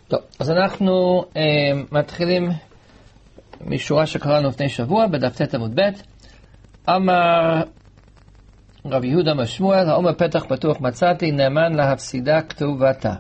טוב, אז אנחנו מתחילים משורה שקראנו לפני שבוע, בדף ט עמוד ב'. אמר רב יהודה משמואל, האומר פתח פתוח מצאתי, נאמן להפסידה כתובתה.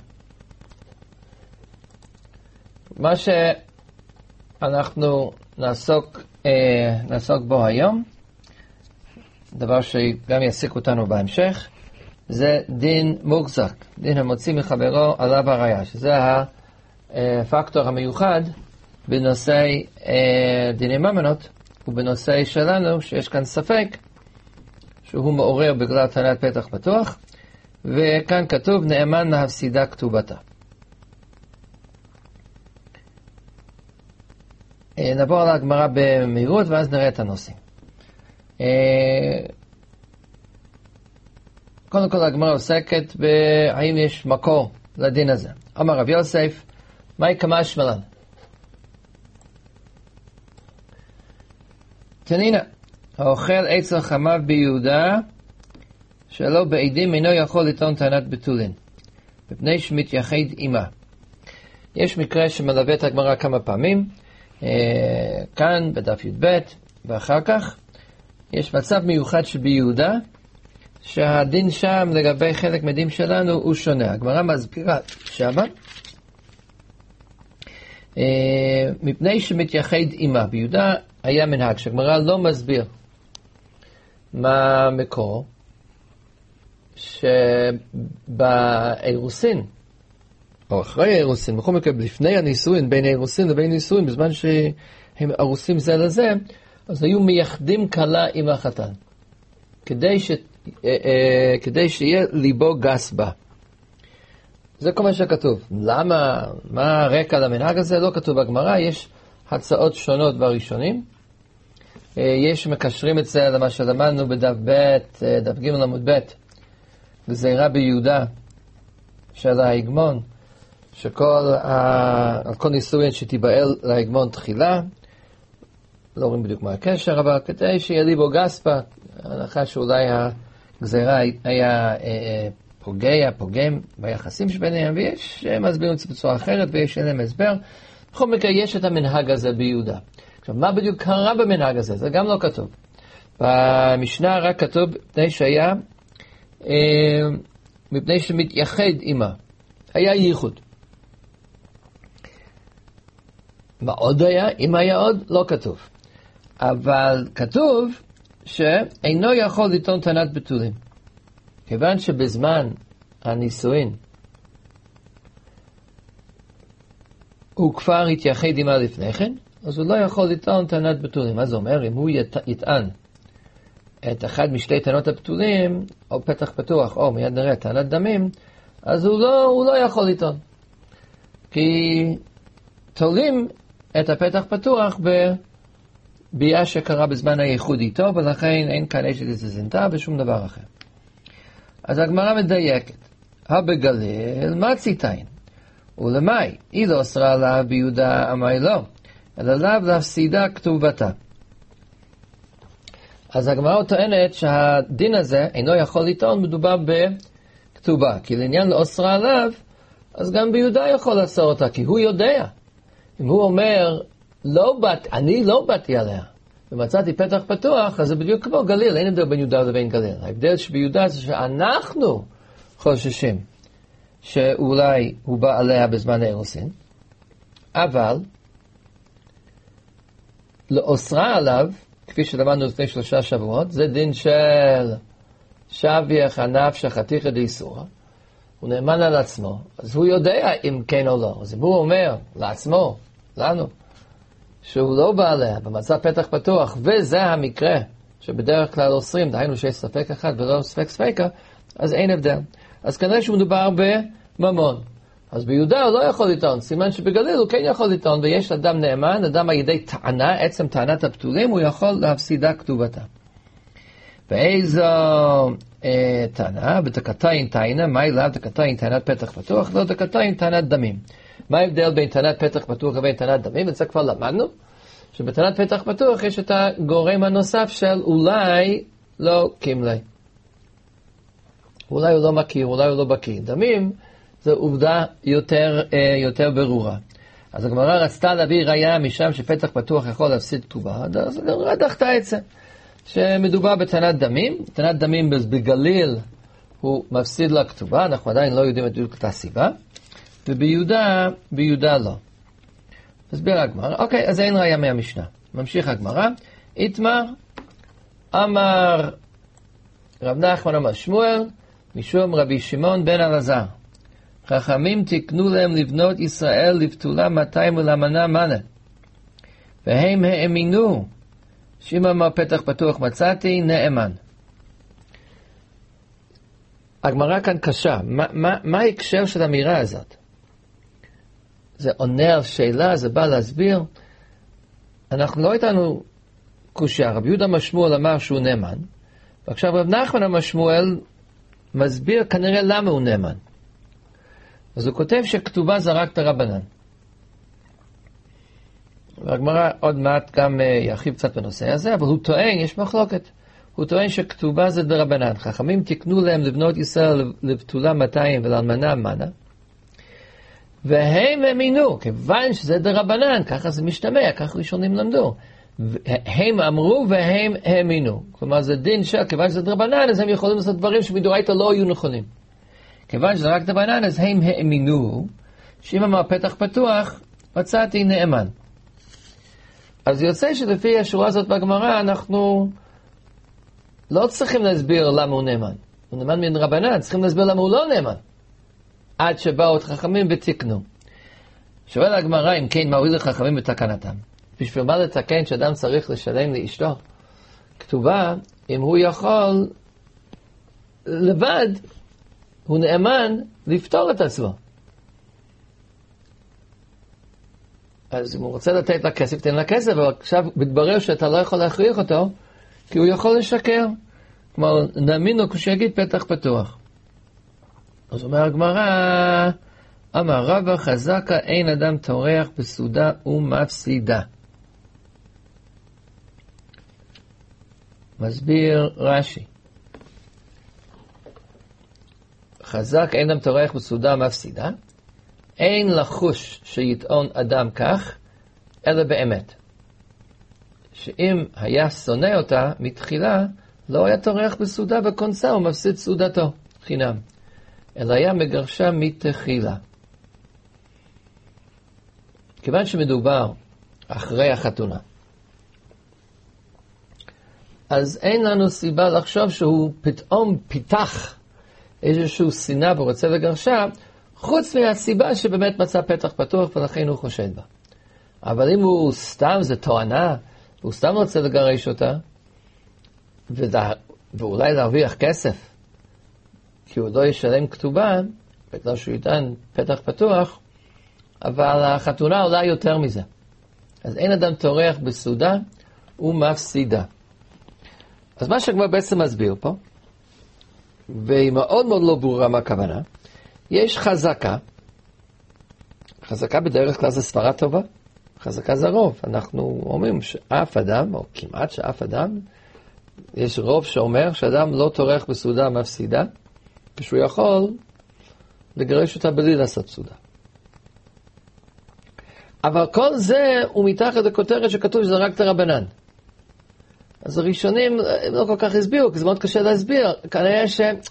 מה שאנחנו נעסוק בו היום, דבר שגם יעסיק אותנו בהמשך, זה דין מוחזק, דין המוציא מחברו עליו הראיה, שזה הפקטור המיוחד בנושא דיני ממונות, ובנושא שלנו שיש כאן ספק שהוא מעורר בגלל טענת פתח פתוח, וכאן כתוב נאמן להפסידה כתובתה. נעבור על הגמרא במהירות ואז נראה את הנושאים. קודם כל הגמרא עוסקת בהאם יש מקור לדין הזה. אמר רב יוסף, מהי כמשמע לן? תנינה, האוכל עץ לחמיו ביהודה שלא בעדים אינו יכול לטעון טענת בתולין, מפני שמתייחד עמה. יש מקרה שמלווה את הגמרא כמה פעמים, כאן בדף י"ב, ואחר כך יש מצב מיוחד שביהודה, שהדין שם לגבי חלק מדין שלנו הוא שונה. הגמרא מסבירה שמה, מפני שמתייחד עמה. ביהודה היה מנהג שהגמרא לא מסביר מה המקור, שבאירוסין, או אחרי האירוסין, בכל מקרה לפני הנישואין, בין האירוסין לבין נישואין, בזמן שהם ארוסים זה לזה, אז היו מייחדים כלה עם החתן, כדי שיהיה ליבו גס בה. זה כל מה שכתוב. למה? מה הרקע למנהג הזה? לא כתוב בגמרא, יש הצעות שונות בראשונים. יש מקשרים את זה למה שלמדנו בדף ב', דף ג' עמוד ב', גזירה ביהודה של ההגמון, על כל נישואין שתיבעל להגמון תחילה, לא רואים בדיוק מה הקשר, אבל כדי שיהיה ליבו גס בה, ההנחה שאולי הגזירה היה פוגם ביחסים שביניהם, ויש מסבירים את זה בצורה אחרת, ויש להם הסבר. בכל מקרה, יש את המנהג הזה ביהודה. עכשיו, מה בדיוק קרה במנהג הזה? זה גם לא כתוב. במשנה רק כתוב, מפני שמתייחד עמה. היה ייחוד. מה עוד היה? אם היה עוד, לא כתוב. אבל כתוב שאינו יכול לטעון טענת בתולים. כיוון שבזמן הנישואין הוא כבר התייחד עמה לפני כן, אז הוא לא יכול לטעון טענת בתולים. מה זה אומר? אם הוא יטען את אחד משתי טענות הבתולים, או פתח פתוח, או מיד נראה טענת דמים, אז הוא לא יכול לטעון. כי תולים את הפתח פתוח בביאה שקרה בזמן הייחוד איתו, ולכן אין כאן אשת זנתה ושום דבר אחר. אז הגמרא מדייקת, הבגליל מציתין, ולמאי, היא לא אסרה עליו ביהודה אמי לא, אלא לאו להפסידה כתובתה. אז הגמרא טוענת שהדין הזה אינו יכול לטעון, מדובר בכתובה, כי לעניין לא אסרה עליו, אז גם ביהודה יכול לאסור אותה, כי הוא יודע. אם הוא אומר, אני לא באתי עליה, ומצאתי פתח פתוח, אז זה בדיוק כמו גליל, אין הבדל בין יהודה לבין גליל. ההבדל שביהודה זה שאנחנו חוששים שאולי הוא בא עליה בזמן האירוסין, אבל לא אסרה עליו, כפי שלמדנו לפני 3 שבועות, זה דין של שוויח הנפש חתיכא דאיסורא. הוא נאמן על עצמו, אז הוא יודע אם כן או לא. אז אם הוא אומר לעצמו, לנו, שהוא לא בא עליה במצב פתח פתוח, וזה המקרה שבדרך כלל אוסרים, דהיינו שיש ספק אחד ולא ספקה, אז אין הבדל. אז כנראה שמדובר בממון. אז ביהודה הוא לא יכול לטעון, סימן שבגליל הוא כן יכול לטעון, ויש אדם נאמן, אדם על ידי טענה, עצם טענת הבתולים, הוא יכול להפסידה כתובתה. ואיזו טענה? בתקתיים טענה, מה אליו תקתיים טענת פתח פתוח? לא תקתיים טענת דמים. מה ההבדל בין טענת פתח פתוח לבין טענת דמים? וזה כבר למדנו, שבטענת פתח פתוח יש את הגורם הנוסף של אולי לא קימלי. אולי הוא לא מכיר, אולי הוא לא בקיא. דמים זו עובדה יותר ברורה. אז הגמרא רצתה להביא ראיה משם שפתח פתוח יכול להפסיד כתובה, אז הגמרא דחתה את זה. שמדובר בתנת דמים, תנת דמים בגליל הוא מפסיד לה כתובה, אנחנו עדיין לא יודעים את הסיבה, וביהודה לא. הסביר הגמרא, אוקיי, אז אין ראיה מהמשנה. ממשיך הגמרא, איתמר, אמר רב נחמן אמר שמואל, משום רבי שמעון בן אלעזר. חכמים תקנו להם לבנות ישראל לבתולה 200 ולמנה מנה. והם האמינו, שאם אמר פתח פתוח מצאתי, נאמן. הגמרא כאן קשה. מה ההקשר של האמירה הזאת? זה עונה על שאלה, זה בא להסביר. אנחנו לא איתנו קושיה. רבי יהודה אמר שמואל אמר שהוא נאמן. ועכשיו רב נחמן אמר שמואל מסביר כנראה למה הוא נאמן. אז הוא כותב שכתובה זה רק דרבנן. והגמרא עוד מעט גם ירחיב קצת בנושא הזה, אבל הוא טוען, יש מחלוקת. הוא טוען שכתובה זה דרבנן. חכמים תקנו להם לבנות ישראל לבתולה 200 ולאלמנה מנה. והם האמינו, כיוון שזה דרבנן, ככה זה משתמע, ככה ראשונים למדו. הם אמרו והם האמינו. כלומר זה דין כיוון שזה דרבנן, אז הם יכולים לעשות דברים שמדאורייתא לא היו נכונים. כיוון שזה רק דרבנן, אז הם האמינו, שאם אמר פתח פתוח, מצאתי נאמן. אז יוצא שלפי השורה הזאת בגמרא, אנחנו לא צריכים להסביר למה הוא נאמן. הוא נאמן מן רבנן, צריכים להסביר למה הוא לא נאמן. עד שבאו את חכמים ותקנו. שואל הגמרא, אם כן, מה הועיל לחכמים בתקנתם? בשביל מה לתקן שאדם צריך לשלם לאשתו? כתובה, אם הוא יכול לבד, הוא נאמן לפתור את עצמו. אז אם הוא רוצה לתת לה כסף, תן לה כסף, אבל עכשיו מתברר שאתה לא יכול להכריח אותו, כי הוא יכול לשקר. כלומר, נאמין לו כשיגיד פתח פתוח. אז אומר הגמרא, אמר רבא חזקה אין אדם טורח בסעודה ומפסידה. מסביר רש"י. חזק אין אדם טורח בסעודה ומפסידה. אין לחוש שיטעון אדם כך, אלא באמת. שאם היה שונא אותה מתחילה, לא היה טורח בסעודה וכונסה ומפסיד סעודתו חינם. אלא היה מגרשה מתחילה. כיוון שמדובר אחרי החתונה, אז אין לנו סיבה לחשוב שהוא פתאום פיתח איזשהו שנאה ורוצה לגרשה, חוץ מהסיבה שבאמת מצא פתח פתוח ולכן הוא חושד בה. אבל אם הוא סתם, זה טוענה, הוא סתם רוצה לגרש אותה, ואולי להרוויח כסף, כי הוא לא ישלם כתובה, בגלל שהוא ייתן פתח פתוח, אבל החתונה עולה יותר מזה. אז אין אדם טורח בסעודה ומפסידה. אז מה שכבר בעצם מסביר פה, והיא מאוד מאוד לא ברורה מה הכוונה, יש חזקה, חזקה בדרך כלל זה סברה טובה, חזקה זה רוב. אנחנו אומרים שאף אדם, או כמעט שאף אדם, יש רוב שאומר שאדם לא טורח בסעודה מפסידה, כשהוא יכול לגרש אותה בלי לעשות סעודה. אבל כל זה הוא מתחת לכותרת שכתוב שזה רק דרבנן. אז הראשונים לא כל כך הסבירו, כי זה מאוד קשה להסביר. כנראה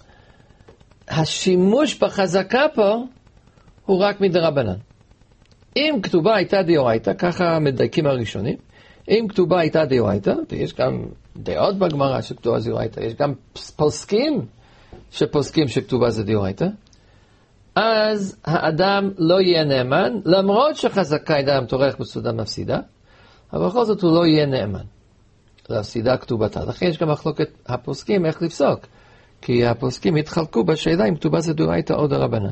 שהשימוש בחזקה פה הוא רק מדרבנן. אם כתובה הייתה דאורייתא, ככה מדייקים הראשונים, אם כתובה הייתה דאורייתא, ויש גם דעות בגמרא שכתובה זה דאורייתא, יש גם פוסקים שפוסקים שכתובה זה דאורייתא, אז האדם לא יהיה נאמן, למרות שחזקה אדם טורח בסעודה מפסידה, אבל בכל זאת הוא לא יהיה נאמן להפסידה כתובתה. לכן יש גם מחלוקת הפוסקים איך לפסוק, כי הפוסקים התחלקו בשאלה אם כתובה זה דאורייתא או דרבנן.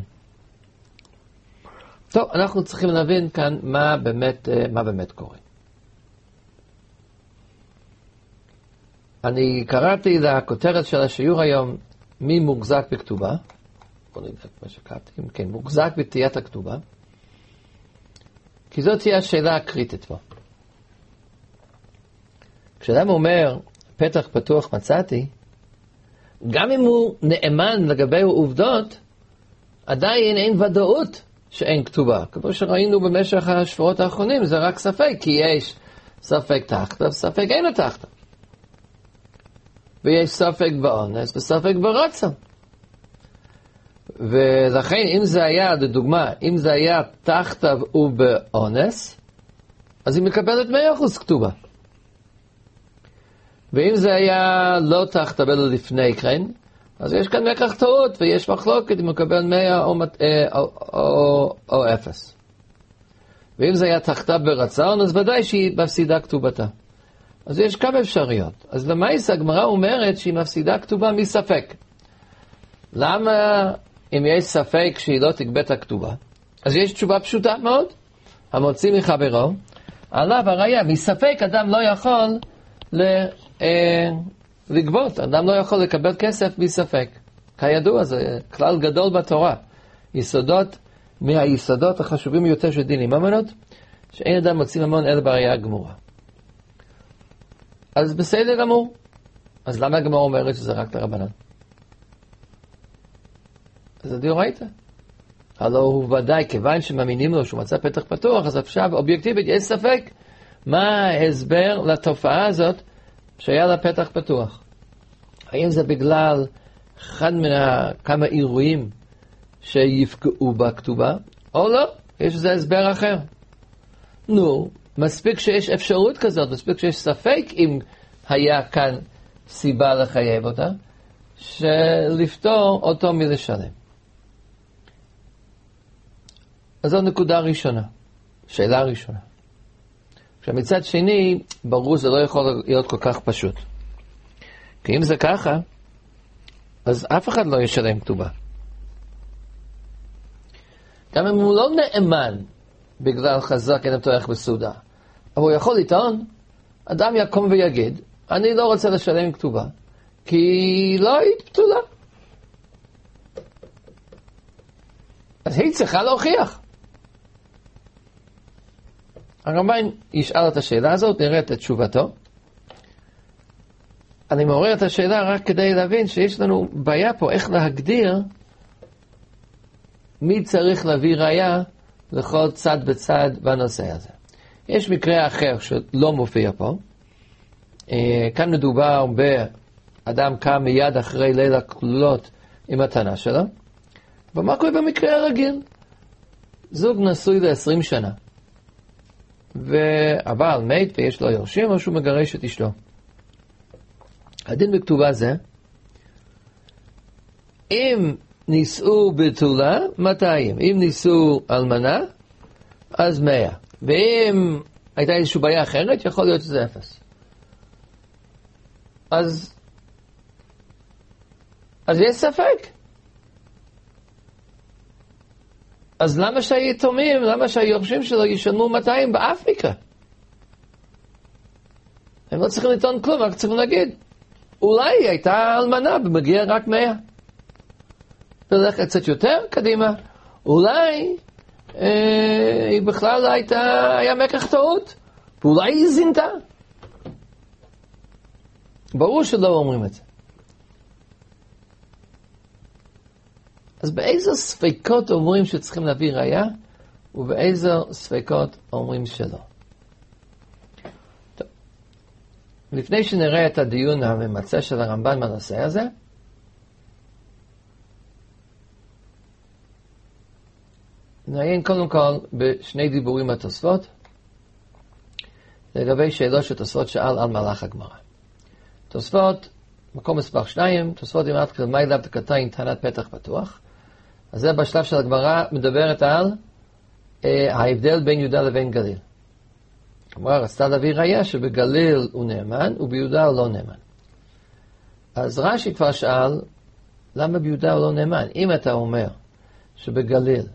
טוב, אנחנו צריכים להבין כאן מה באמת קורה. אני קראתי לכותרת של השיעור היום, מי מוחזק בכתובה, בוא נדעת מה שקראתי, כן, מוחזק בתיית הכתובה, כי זאת תהיה השאלה הקריטית פה. כשאדם אומר, פתח פתוח מצאתי, גם אם הוא נאמן לגבי העובדות, עדיין אין ודאות שאין כתובה. כמו שראינו במשך השבועות האחרונים, זה רק ספק, כי יש ספק תחתיו, ספק אין תחתיו. ויש ספק באונס וספק ברצון. ולכן אם זה היה, לדוגמה, אם זה היה תחתיו ובאונס, אז היא מקבלת 100% כתובה. ואם זה היה לא תחתיו אלא לפני כן, אז יש כאן מקח טעות ויש מחלוקת אם מקבל 100 או 0. ואם זה היה תחתיו ברצון, אז ודאי שהיא מפסידה כתובתה. אז יש כמה אפשרויות. אז למעשה הגמרא אומרת שהיא מפסידה כתובה מספק. למה אם יש ספק שהיא לא תגבה את הכתובה? אז יש תשובה פשוטה מאוד. המוציא מחברו, עליו הראיה, מספק אדם לא יכול לגבות, אדם לא יכול לקבל כסף מספק. כידוע, זה כלל גדול בתורה. יסודות, מהיסודות החשובים ביותר של דינים ממונות, שאין אדם מוציא ממון אלא בראיה גמורה. אז בסדר גמור. אז למה הגמרא אומרת שזה רק לרבנן? אז זה דאורייתא. הלא הוא ודאי, כיוון שמאמינים לו שהוא מצא פתח פתוח, אז עכשיו אובייקטיבית יש ספק מה ההסבר לתופעה הזאת שהיה לה פתח פתוח. האם זה בגלל אחד כמה אירועים שיפגעו בכתובה, או לא? יש לזה הסבר אחר. נו, מספיק שיש אפשרות כזאת, מספיק שיש ספק אם היה כאן סיבה לחייב אותה, שלפתור אותו מלשלם. אז זו נקודה ראשונה, שאלה ראשונה. כשמצד שני, ברור זה לא יכול להיות כל כך פשוט. כי אם זה ככה, אז אף אחד לא ישלם כתובה. גם אם הוא לא נאמן בגלל חזק אין פתוח בסעודה, אבל הוא יכול לטעון, אדם יקום ויגיד, אני לא רוצה לשלם כתובה, כי לא היית פתולה. אז היא צריכה להוכיח. הרמב"ן ישאל את השאלה הזאת, נראה את תשובתו. אני מעורר את השאלה רק כדי להבין שיש לנו בעיה פה, איך להגדיר מי צריך להביא ראיה לכל צד בצד בנושא הזה. יש מקרה אחר שלא מופיע פה. כאן מדובר באדם קם מיד אחרי ליל הכלולות עם מתנה שלו. ומה קורה במקרה הרגיל? זוג נשוי ל-20 שנה. והבעל מת ויש לו יורשים או שהוא מגרש את אשתו. הדין בכתובה זה, אם נישאו בתולה, 200. אם נישאו אלמנה, אז 100. ואם הייתה איזושהי בעיה אחרת, יכול להיות שזה 0. אז יש ספק. אז למה שהיתומים, למה שהיורשים שלו ישלמו 200 באפריקה? הם לא צריכים לטעון כלום, רק צריכים להגיד, אולי היא הייתה אלמנה ומגיע רק 100. ולך קצת יותר קדימה, אולי היא בכלל היה מקח טעות, ואולי היא זינתה. ברור שלא אומרים את זה. אז באיזה ספקות אומרים שצריכים להביא ראיה, ובאיזה ספקות אומרים שלא. טוב. לפני שנראה את הדיון הממצה של הרמב"ן בנושא הזה, נעיין קודם כל בשני דיבורים מהתוספות, לגבי שאלות שתוספות שאל על מהלך הגמרא. תוספות, מקום מספר 2, תוספות עם עד מה אליו תקתיים טענת פתח פתוח. אז זה בשלב של הגמרא מדברת על ההבדל בין יהודה לבין גליל. כלומר, רצתה להביא ראיה שבגליל הוא נאמן וביהודה הוא לא נאמן. אז רש"י כבר שאל, למה ביהודה הוא לא נאמן? אם אתה אומר שבגליל,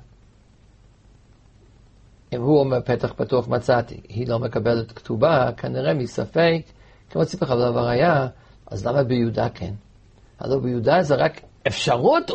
אם הוא אומר פתח פתוח מצאתי, היא לא מקבלת כתובה, כנראה מספק, כמו ציפך עליו הראיה, אז למה ביהודה כן? הלוא ביהודה זה רק אפשרות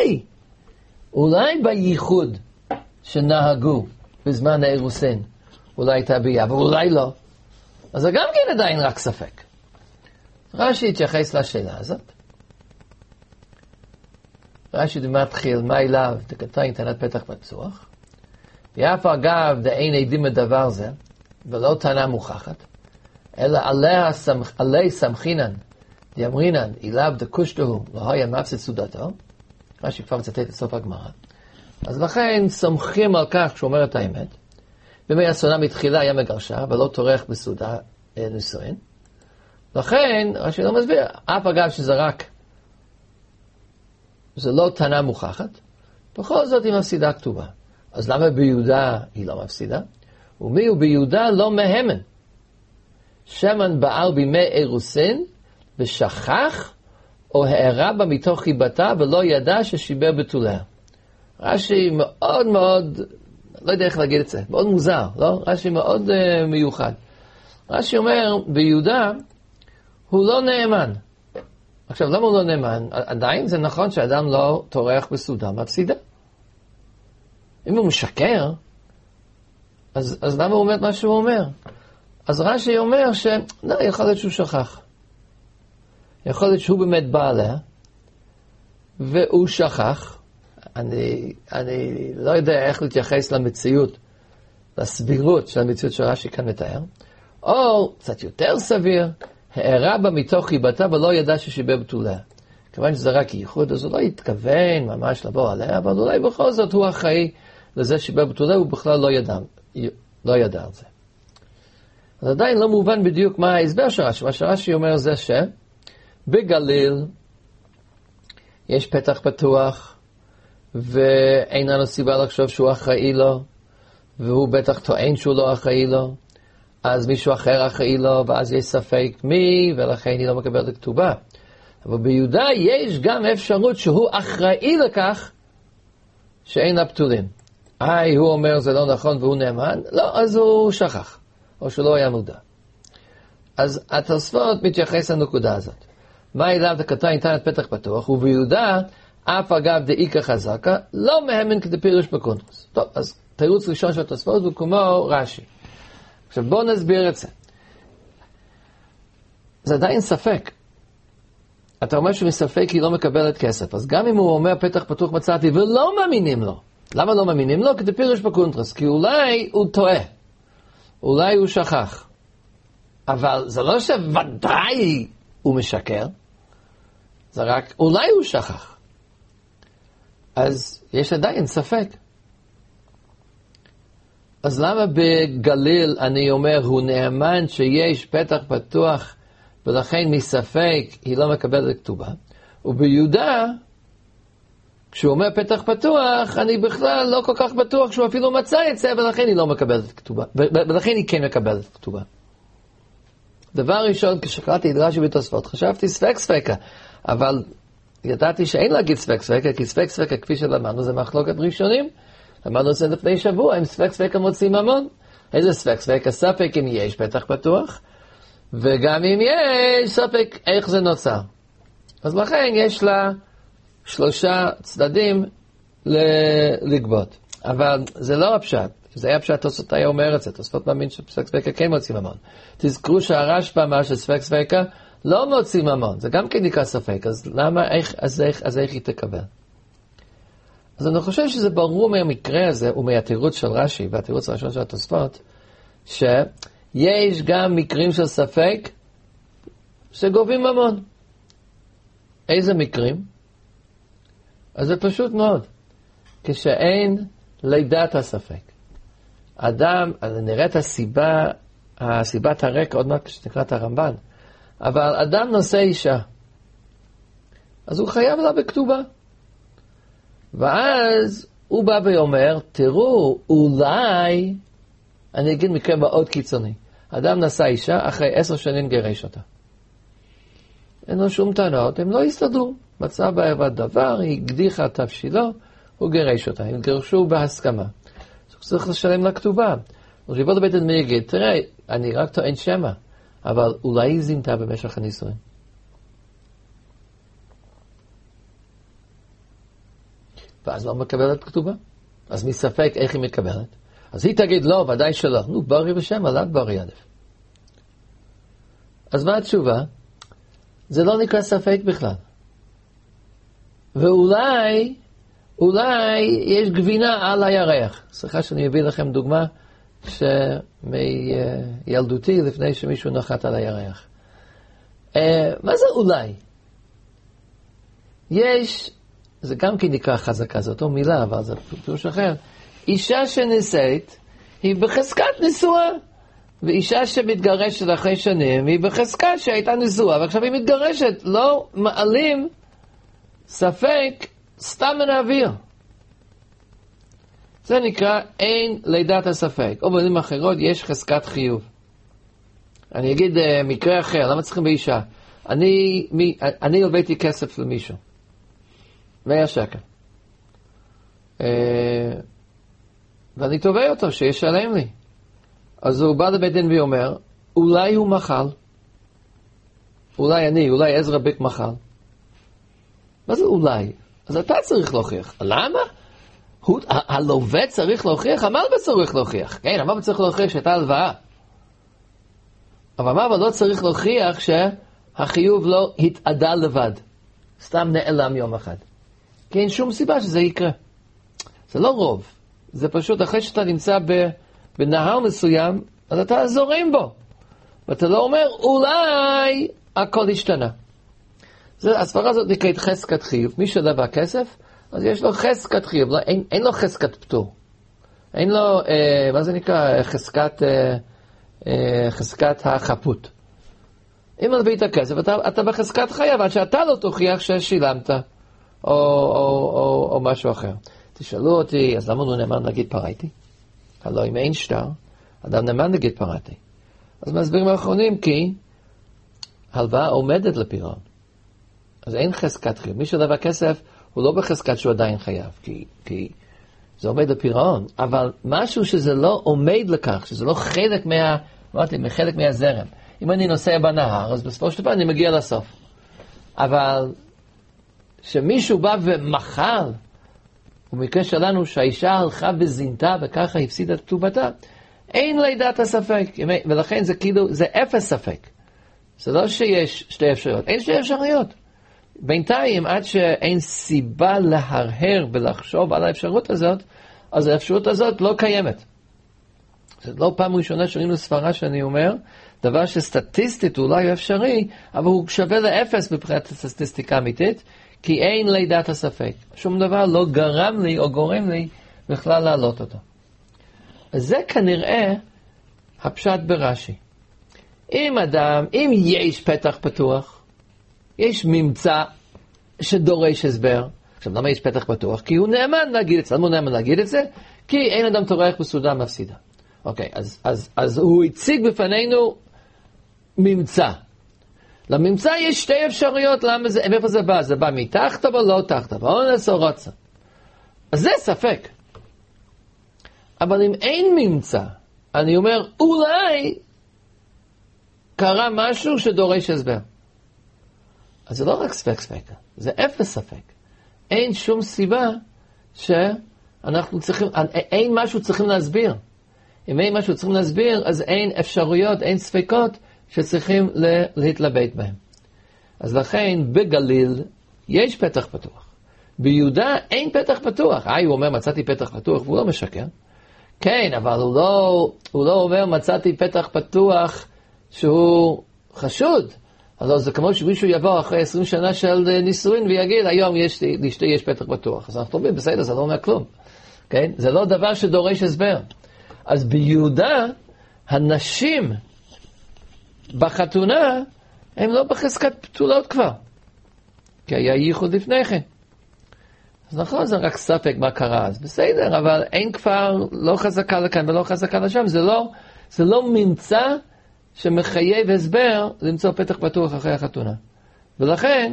אולי בייחוד שנהגו בזמן האירוסין, אולי הייתה ביה, אבל אולי לא. אז זה גם כן עדיין רק ספק. רש"י התייחס לשאלה הזאת. רש"י מתחיל, מה אליו, דקתיים טענת פתח פתוח, ואף אגב דאין עדים לדבר זה, ולא טענה מוכחת, אלא עלי סמכינן, דאמרינן, אליו דקושטו, לא היה מפסיד סעודתו, רש"י כבר מצטט את סוף הגמרא. אז לכן סומכים על כך שהוא אומר את האמת, בימי הסונה מתחילה היה מגרשה, ולא טורח בסעודה נישואין. לכן, רש"י לא מסביר, אף אגב שזה רק, זה לא טענה מוכחת, בכל זאת היא מפסידה כתובה. אז למה ביהודה היא לא מפסידה? ומי הוא ביהודה לא מהמן. שמן בעל בימי אירוסין, ושכח, או הערה בה מתוך חיבתה, ולא ידע ששיבר בתוליה. רש"י מאוד מאוד, לא יודע איך להגיד את זה, מאוד מוזר, לא? רש"י מאוד מיוחד. רש"י אומר, ביהודה הוא לא נאמן. עכשיו, למה הוא לא נאמן? עדיין זה נכון שאדם לא טורח בסעודה, מפסידה. אם הוא משקר, אז למה הוא אומר מה שהוא אומר? אז רש"י אומר לא, יכול להיות שהוא שכח. יכול להיות שהוא באמת בא עליה, והוא שכח. אני לא יודע איך להתייחס למציאות, לסבירות של המציאות שרש"י כאן מתאר, או קצת יותר סביר, הערה בה מתוך חיבתה ולא ידע ששיבר בתוליה. כיוון שזה רק ייחוד, אז הוא לא התכוון ממש לבוא עליה, אבל אולי בכל זאת הוא אחראי לזה ששיבר בתוליה, הוא בכלל לא ידע על זה. אז עדיין לא מובן בדיוק מה ההסבר של רש"י. מה שרש"י אומר זה שבגליל יש פתח פתוח, ואין לנו סיבה לחשוב שהוא אחראי לו, והוא בטח טוען שהוא לא אחראי לו, אז מישהו אחר אחראי לו, ואז יש ספק מי, ולכן היא לא מקבלת כתובה. אבל ביהודה יש גם אפשרות שהוא אחראי לכך שאין לה פתולים. הוא אומר זה לא נכון והוא נאמן, לא, אז הוא שכח, או שלא היה מודע. אז התוספות מתייחס לנקודה הזאת. מה אליו דקתיים ניתן את פתח פתוח, וביהודה אף אגב דאיקה חזקה, לא מהמן כדפירוש בקונטרוס. טוב, אז תירוץ ראשון של התוספות הוא כמו רש"י. עכשיו בואו נסביר את זה. זה עדיין ספק. אתה אומר שמספק היא לא מקבלת כסף, אז גם אם הוא אומר פתח פתוח מצאתי ולא מאמינים לו. למה לא מאמינים לו? כדפירוש בקונטרוס, כי אולי הוא טועה. אולי הוא שכח. אבל זה לא שוודאי הוא משקר, זה רק אולי הוא שכח. אז יש עדיין ספק. אז למה בגליל אני אומר הוא נאמן שיש פתח פתוח ולכן מספק היא לא מקבלת כתובה, וביהודה כשהוא אומר פתח פתוח אני בכלל לא כל כך בטוח שהוא אפילו מצא את זה, ולכן היא לא מקבלת כתובה, ולכן היא כן מקבלת כתובה. דבר ראשון, כשקראתי את רש"י בתוספות חשבתי ספק ספקה, אבל ידעתי שאין להגיד ספק ספקה, כי ספק ספקה כפי שלמדנו זה מחלוקת ראשונים. למדנו את זה לפני שבוע, אם ספק ספקה מוצאים ממון. איזה ספק ספקה? ספק אם יש פתח פתוח, וגם אם יש ספק איך זה נוצר. אז לכן יש לה 3 צדדים לגבות. אבל זה לא הפשט. זה היה פשט, תוספות היה אומר את זה. תוספות מאמין שספק ספקה כן מוצאים ממון. תזכרו שהרשב"א אמר שספק ספקה לא מוצאים ממון. זה גם כן נקרא ספק. אז למה, אז איך היא תקבל? אז אני חושב שזה ברור מהמקרה הזה ומהתירוץ של רש"י והתירוץ הראשון של התוספות, שיש גם מקרים של ספק שגובים ממון. איזה מקרים? אז זה פשוט מאוד. כשאין לידת הספק. אדם, נראית הסיבת הרקע, עוד מעט כשנקרא את הרמב"ן, אבל אדם נושא אישה. אז הוא חייב לה בכתובה. ואז הוא בא ואומר, תראו, אולי, אני אגיד מקרה מאוד קיצוני. אדם נשא אישה, אחרי 10 שנים גרש אותה. אין לו שום טענות, הם לא הסתדרו. מצא בעבד דבר, היא הקדיחה תבשילו, הוא גרש אותה. הם גרשו בהסכמה. אז הוא צריך לשלם לה כתובה. וריבו לבית הדין יגיד, תראה, אני רק טוען שמה, אבל אולי היא זינתה במשך הנישואין. ואז לא מקבלת כתובה. אז מספק איך היא מקבלת. אז היא תגיד לא, ודאי שלא. נו, ברי בשם, עלת ברי עדף. אז מה התשובה? זה לא נקרא ספק בכלל. ואולי יש גבינה על הירח. סליחה שאני אביא לכם דוגמה מילדותי לפני שמישהו נחת על הירח. מה זה אולי? זה גם כן נקרא חזקה, זו אותו מילה, אבל זה פירוש אחר. אישה שנישאת היא בחזקת נישואה, ואישה שמתגרשת אחרי שנים היא בחזקה שהייתה נישואה, ועכשיו היא מתגרשת. לא מעלים ספק סתם מן האוויר. זה נקרא אין לידת הספק. או במילים אחרות יש חזקת חיוב. אני אגיד מקרה אחר, למה צריכים באישה? אני הלוויתי כסף למישהו. 100 שקל. ואני תובע אותו שישלם לי. אז הוא בא לבית דין ואומר, אולי הוא מחל. אולי עזרא ביק מחל. מה זה אולי? אז אתה צריך להוכיח. למה? הלווה צריך להוכיח? המלווה צריך להוכיח. כן, המלווה צריך להוכיח שהייתה הלוואה. אבל המלווה לא צריך להוכיח שהחיוב לא התאדה לבד. סתם נעלם יום אחד. כי אין שום סיבה שזה יקרה. זה לא רוב. זה פשוט אחרי שאתה נמצא בנהר מסוים, אז אתה זורם בו. ואתה לא אומר, אולי הכל השתנה. הסברה הזאת נקראת חזקת חיוב. מי שלווה כסף, אז יש לו חזקת חיוב. אין לו חזקת פטור. אין לו, מה זה נקרא? חזקת החפות. אם הלווית הכסף, אתה בחזקת חייב, עד שאתה לא תוכיח ששילמת, או משהו אחר. תשאלו אותי, אז למה הוא נאמן להגיד פרעתי? הלוא אם אין שטר, אדם נאמן להגיד פרעתי. אז מסבירים האחרונים כי הלוואה עומדת לפירעון. אז אין חזקת חיוב. מי שלווה כסף, הוא לא בחזקת שהוא עדיין חייב, כי זה עומד לפירעון. אבל משהו שזה לא עומד לכך, שזה לא חלק מהזרם. אם אני נוסע בנהר, אז בסופו של דבר אני מגיע לסוף. אבל שמישהו בא ומחל, במקרה שלנו שהאישה הלכה וזינתה וככה הפסידה את כתובתה, אין לידת הספק. ולכן זה כאילו, זה אפס ספק. זה לא שיש שתי אפשרויות. אין שתי אפשרויות. בינתיים, עד שאין סיבה להרהר ולחשוב על האפשרות הזאת, אז האפשרות הזאת לא קיימת. זה לא פעם ראשונה שראינו ספרה שאני אומר, דבר שסטטיסטית אולי הוא אפשרי, אבל הוא שווה לאפס מבחינת הסטטיסטיקה אמיתית, כי אין לידת הספק. שום דבר לא גרם לי או גורם לי בכלל להעלות אותו. אז זה כנראה הפשט ברש"י. אם יש פתח פתוח, יש ממצא שדורש הסבר. עכשיו, למה יש פתח פתוח? כי הוא נאמן להגיד את זה. למה הוא נאמן להגיד את זה? כי אין אדם טורח בסעודה מפסידה. אוקיי, אז הוא הציג בפנינו ממצא. לממצא יש שתי אפשרויות, מאיפה זה בא? זה בא מתחת או לא תחת, אונס או רוצה. אז זה ספק. אבל אם אין ממצא, אני אומר, אולי קרה משהו שדורש הסבר. אז זה לא רק ספק, זה אפס ספק. אין שום סיבה שאנחנו צריכים, אין משהו צריכים להסביר. אם אין משהו צריכים להסביר, אז אין אפשרויות, אין ספקות שצריכים להתלבט בהם. אז לכן בגליל יש פתח פתוח. ביהודה אין פתח פתוח. הוא אומר מצאתי פתח פתוח, והוא לא משקר. כן, אבל הוא לא אומר מצאתי פתח פתוח שהוא חשוד. אז זה כמו שמישהו יבוא אחרי 20 שנה של נישואין ויגיד, היום לאשתי יש פתח פתוח. אז אנחנו אומרים, בסדר, זה לא אומר כלום. כן? זה לא דבר שדורש הסבר. אז ביהודה, הנשים בחתונה, הן לא בחזקת פתולות כבר. כי היה ייחוד לפני כן. אז נכון, זה רק ספק מה קרה. אז בסדר, אבל אין כבר לא חזקה לכאן ולא חזקה לשם. זה לא ממצא שמחייב הסבר למצוא פתח פתוח אחרי החתונה. ולכן,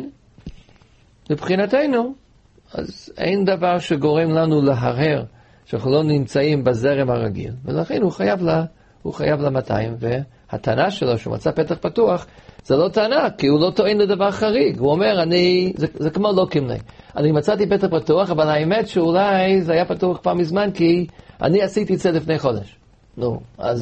מבחינתנו, אז אין דבר שגורם לנו להרהר שאנחנו לא נמצאים בזרם הרגיל. ולכן הוא חייב ל-200, והטענה שלו שהוא מצא פתח פתוח, זה לא טענה, כי הוא לא טוען לדבר חריג. הוא אומר, זה כמו לא כמני. אני מצאתי פתח פתוח, אבל האמת שאולי זה היה פתוח פעם מזמן, כי אני עשיתי את זה לפני חודש. נו,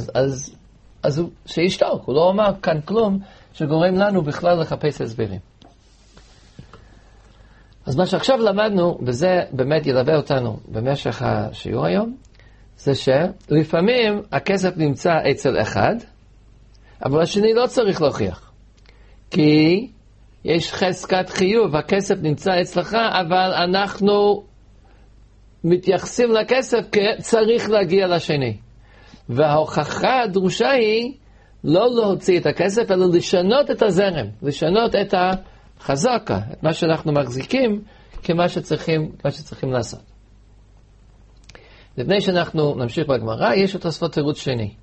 אז הוא שישתוק, הוא לא אומר כאן כלום שגורם לנו בכלל לחפש הסברים. אז מה שעכשיו למדנו, וזה באמת ילווה אותנו במשך השיעור היום, זה שלפעמים הכסף נמצא אצל אחד, אבל השני לא צריך להוכיח. כי יש חזקת חיוב, הכסף נמצא אצלך, אבל אנחנו מתייחסים לכסף כצריך להגיע לשני. וההוכחה הדרושה היא לא להוציא את הכסף, אלא לשנות את הזרם, לשנות את החזקה, את מה שאנחנו מחזיקים כמה שצריכים לעשות. לפני שאנחנו נמשיך בגמרא, יש תוספות תירוץ שני.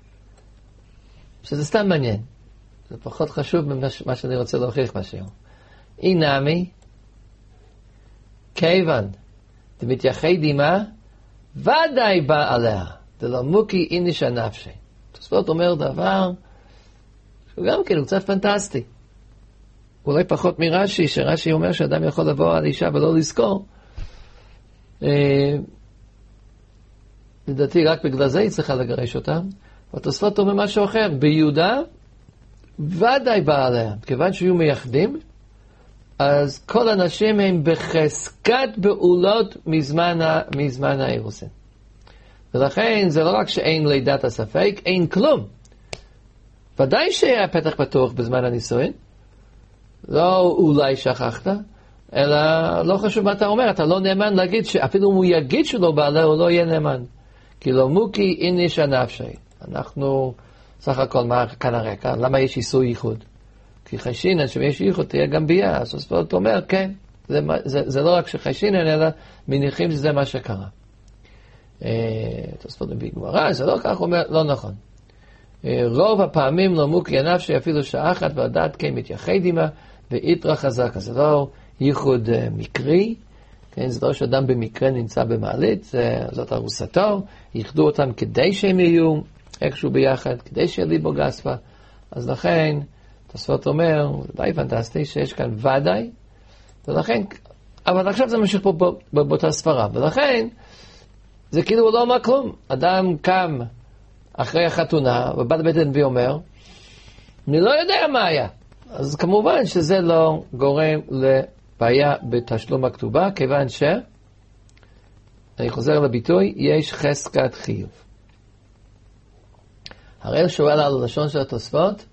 שזה סתם מעניין. זה פחות חשוב ממה שאני רוצה להוכיח בשיעור. אינמי, כיוון, דמתייחד עמה, ודאי בא עליה, דלא מוקי איניש הנפשי. תוספות אומר דבר, שהוא גם כן, הוא קצת פנטסטי. אולי פחות מרש"י, שרש"י אומר שאדם יכול לבוא על אישה ולא לזכור. לדעתי רק בגלל זה היא צריכה לגרש אותם. והתוספות אומר משהו אחר, ביהודה ודאי בא עליה. כיוון שיהיו מייחדים, אז כל אנשים הם בחזקת בעולות מזמן האירוסין. ולכן זה לא רק שאין לידת הספק, אין כלום. ודאי שהיה פתח פתוח בזמן הנישואין, לא אולי שכחת, אלא לא חשוב מה אתה אומר, אתה לא נאמן להגיד שאפילו אם הוא יגיד שהוא לא בעלה, הוא לא יהיה נאמן. כי לא מוקי איניש הנפשי. אנחנו, סך הכל, מה כאן הרקע? למה יש איסור ייחוד? כי חיישינן, שיש ייחוד, תהיה גם בייה. אז הספורט אומר, כן, זה לא רק שחיישינן, אלא מניחים שזה מה שקרה. הספורט בגמרא, זה לא כך, אומר, לא נכון. רוב הפעמים לא מוקי הנפשי, אפילו שעה אחת, והדעת כן מתייחד עמה, ויתרה חזקה. זה לא ייחוד מקרי, כן, זה לא שאדם במקרה נמצא במעלית, זאת ארוסתו, ייחדו אותם כדי שהם יהיו איכשהו ביחד, כדי שיהיה ליבו גספה. אז לכן, תוספות אומר, זה די פנטסטי, שיש כאן ודאי, ולכן, אבל עכשיו זה ממשיך פה באותה ספרה, ולכן, זה כאילו לא אומר כלום. אדם קם אחרי החתונה, ובא לבית דין ואומר, אני לא יודע מה היה. אז כמובן שזה לא גורם לבעיה בתשלום הכתובה, כיוון ש, אני חוזר לביטוי, יש חזקת חיוב. הראל שואל על הלשון של התוספות,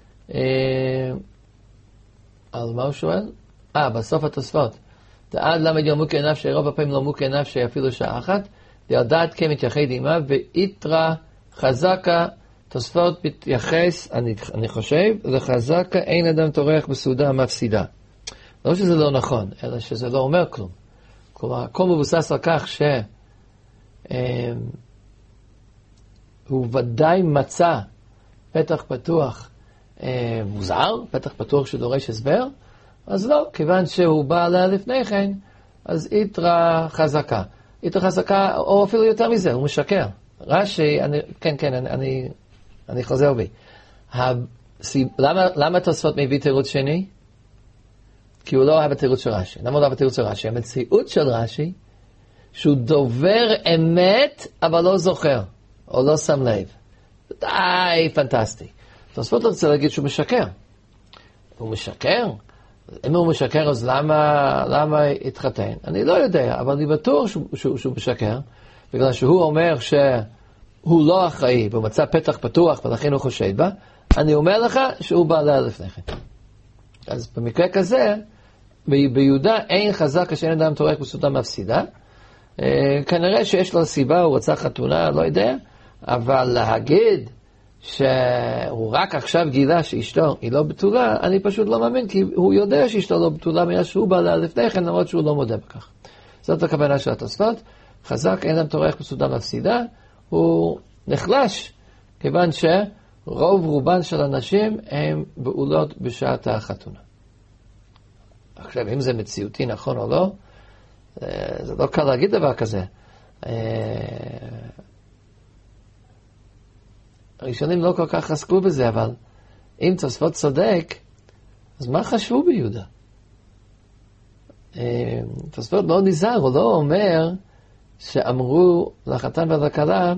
על מה הוא שואל? בסוף התוספות. דעד למד יום מוקי נפשי, רוב הפעמים לא מוקי נפשי אפילו שעה אחת, דעד כן מתייחד עמה, ויתרה חזקה, תוספות מתייחס, אני חושב, לחזקה אין אדם תורח בסעודה מפסידה. לא שזה לא נכון, אלא שזה לא אומר כלום. כלומר, הכל מבוסס על כך הוא ודאי מצא פתח פתוח מוזר, פתח פתוח שדורש הסבר, אז לא, כיוון שהוא בא עליה לפני כן, אז יתרה חזקה. יתרה חזקה, או אפילו יותר מזה, הוא משקר. רש"י, אני חוזר בי. למה תוספות מביא תירוץ שני? כי הוא לא אוהב התירוץ של רש"י. למה הוא לא אוהב התירוץ של רש"י? המציאות של רש"י, שהוא דובר אמת, אבל לא זוכר, או לא שם לב. די פנטסטי. תוספות רוצה להגיד שהוא משקר. הוא משקר? אם הוא משקר, אז למה התחתן? אני לא יודע, אבל אני בטוח שהוא משקר, בגלל שהוא אומר שהוא לא אחראי, והוא מצא פתח פתוח, ולכן הוא חושד בה. אני אומר לך שהוא בעלה לפני כן. אז במקרה כזה, ביהודה אין חזק שאין אדם תורח בסעודה מפסידה. כנראה שיש לו סיבה, הוא רצה חתונה, לא יודע, אבל להגיד שהוא רק עכשיו גילה שאשתו היא לא בתולה, אני פשוט לא מאמין, כי הוא יודע שאשתו לא בתולה, מאז שהוא בעלה לפני כן, למרות שהוא לא מודה בכך. זאת הכוונה של התוספות. חזק אין אדם תורח בסעודה מפסידה, הוא נחלש, כיוון שרוב רובן של אנשים הם בעולות בשעת החתונה. עכשיו, אם זה מציאותי נכון או לא, זה לא קל להגיד דבר כזה. הראשונים לא כל כך עסקו בזה, אבל אם תוספות צודק, אז מה חשבו ביהודה? תוספות מאוד נזהר, הוא לא אומר שאמרו לחתן ולכלה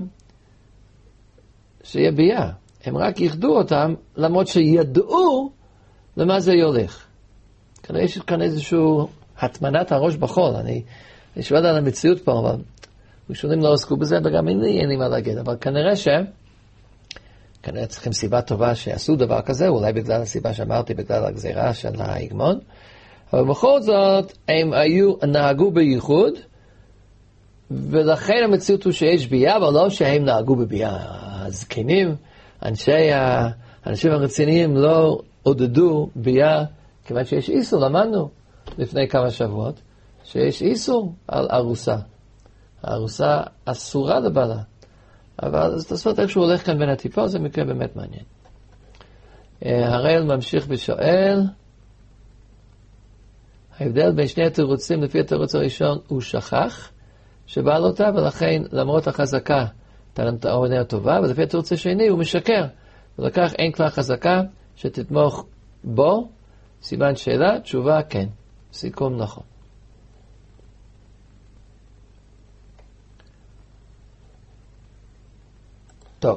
שיהיה בייה. הם רק יחדו אותם, למרות שידעו למה זה יולך. כאן יש כאן איזושהי הטמנת הראש בחול. אני שואל על המציאות פה, אבל ראשונים לא עסקו בזה, וגם אין לי מה להגיד. אבל כנראה צריכים סיבה טובה שיעשו דבר כזה, אולי בגלל הסיבה שאמרתי, בגלל הגזירה של ההגמון. אבל בכל זאת, הם נהגו בייחוד, ולכן המציאות הוא שיש בייה, אבל לא שהם נהגו בבייה. הזקנים, האנשים הרציניים לא עודדו בייה, כיוון שיש איסור, למדנו לפני כמה שבועות, שיש איסור על ארוסה. הארוסה אסורה לבעלה. אבל אז תעשות איך שהוא הולך כאן בין הטיפות, זה מקרה באמת מעניין. הראל ממשיך ושואל, ההבדל בין שני התירוצים, לפי התירוץ הראשון, הוא שכח שבעל אותה, ולכן למרות החזקה, העונה הטובה, ולפי התירוץ השני הוא משקר. ולכך אין כלל חזקה שתתמוך בו, סימן שאלה, תשובה כן. סיכום נכון. טוב.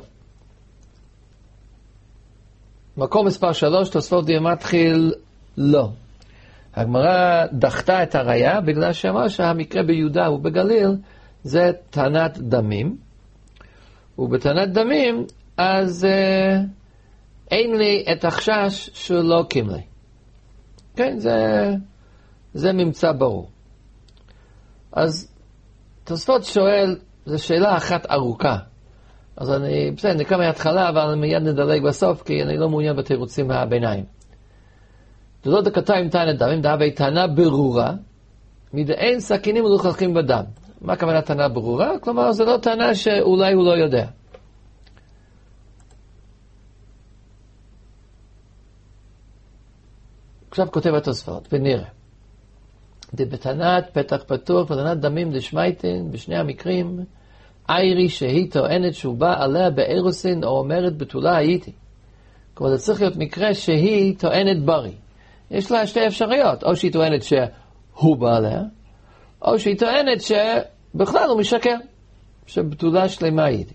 מקום מספר 3, תוספות דיון מתחיל לא. הגמרא דחתה את הראיה בגלל שאמר שהמקרה ביהודה ובגליל זה טענת דמים. ובטענת דמים אז אין לי את החשש שלא קימלי. כן, זה ממצא ברור. אז תוספות שואל, זו שאלה אחת ארוכה. אז בסדר, נקרא מההתחלה, אבל מיד נדלג בסוף, כי אני לא מעוניין בתירוצים מהביניים. זו דקתה עם טענת דמים, דהווה טענה ברורה, מדאין סכינים מלוכלכים בדם. מה הכוונה טענה ברורה? כלומר, זו לא טענה שאולי הוא לא יודע. עכשיו כותב התוספות, ונראה. בטענת פתח פתוח וטענת דמים דשמייטין, בשני המקרים, איירי שהיא טוענת שהוא בא עליה באירוסין, או אומרת בתולה הייתי. כלומר, זה צריך להיות מקרה שהיא טוענת ברי. יש לה שתי אפשרויות, או שהיא טוענת שהוא בא עליה, או שהיא טוענת שבכלל הוא משקר, שבתולה שלמה הייתי.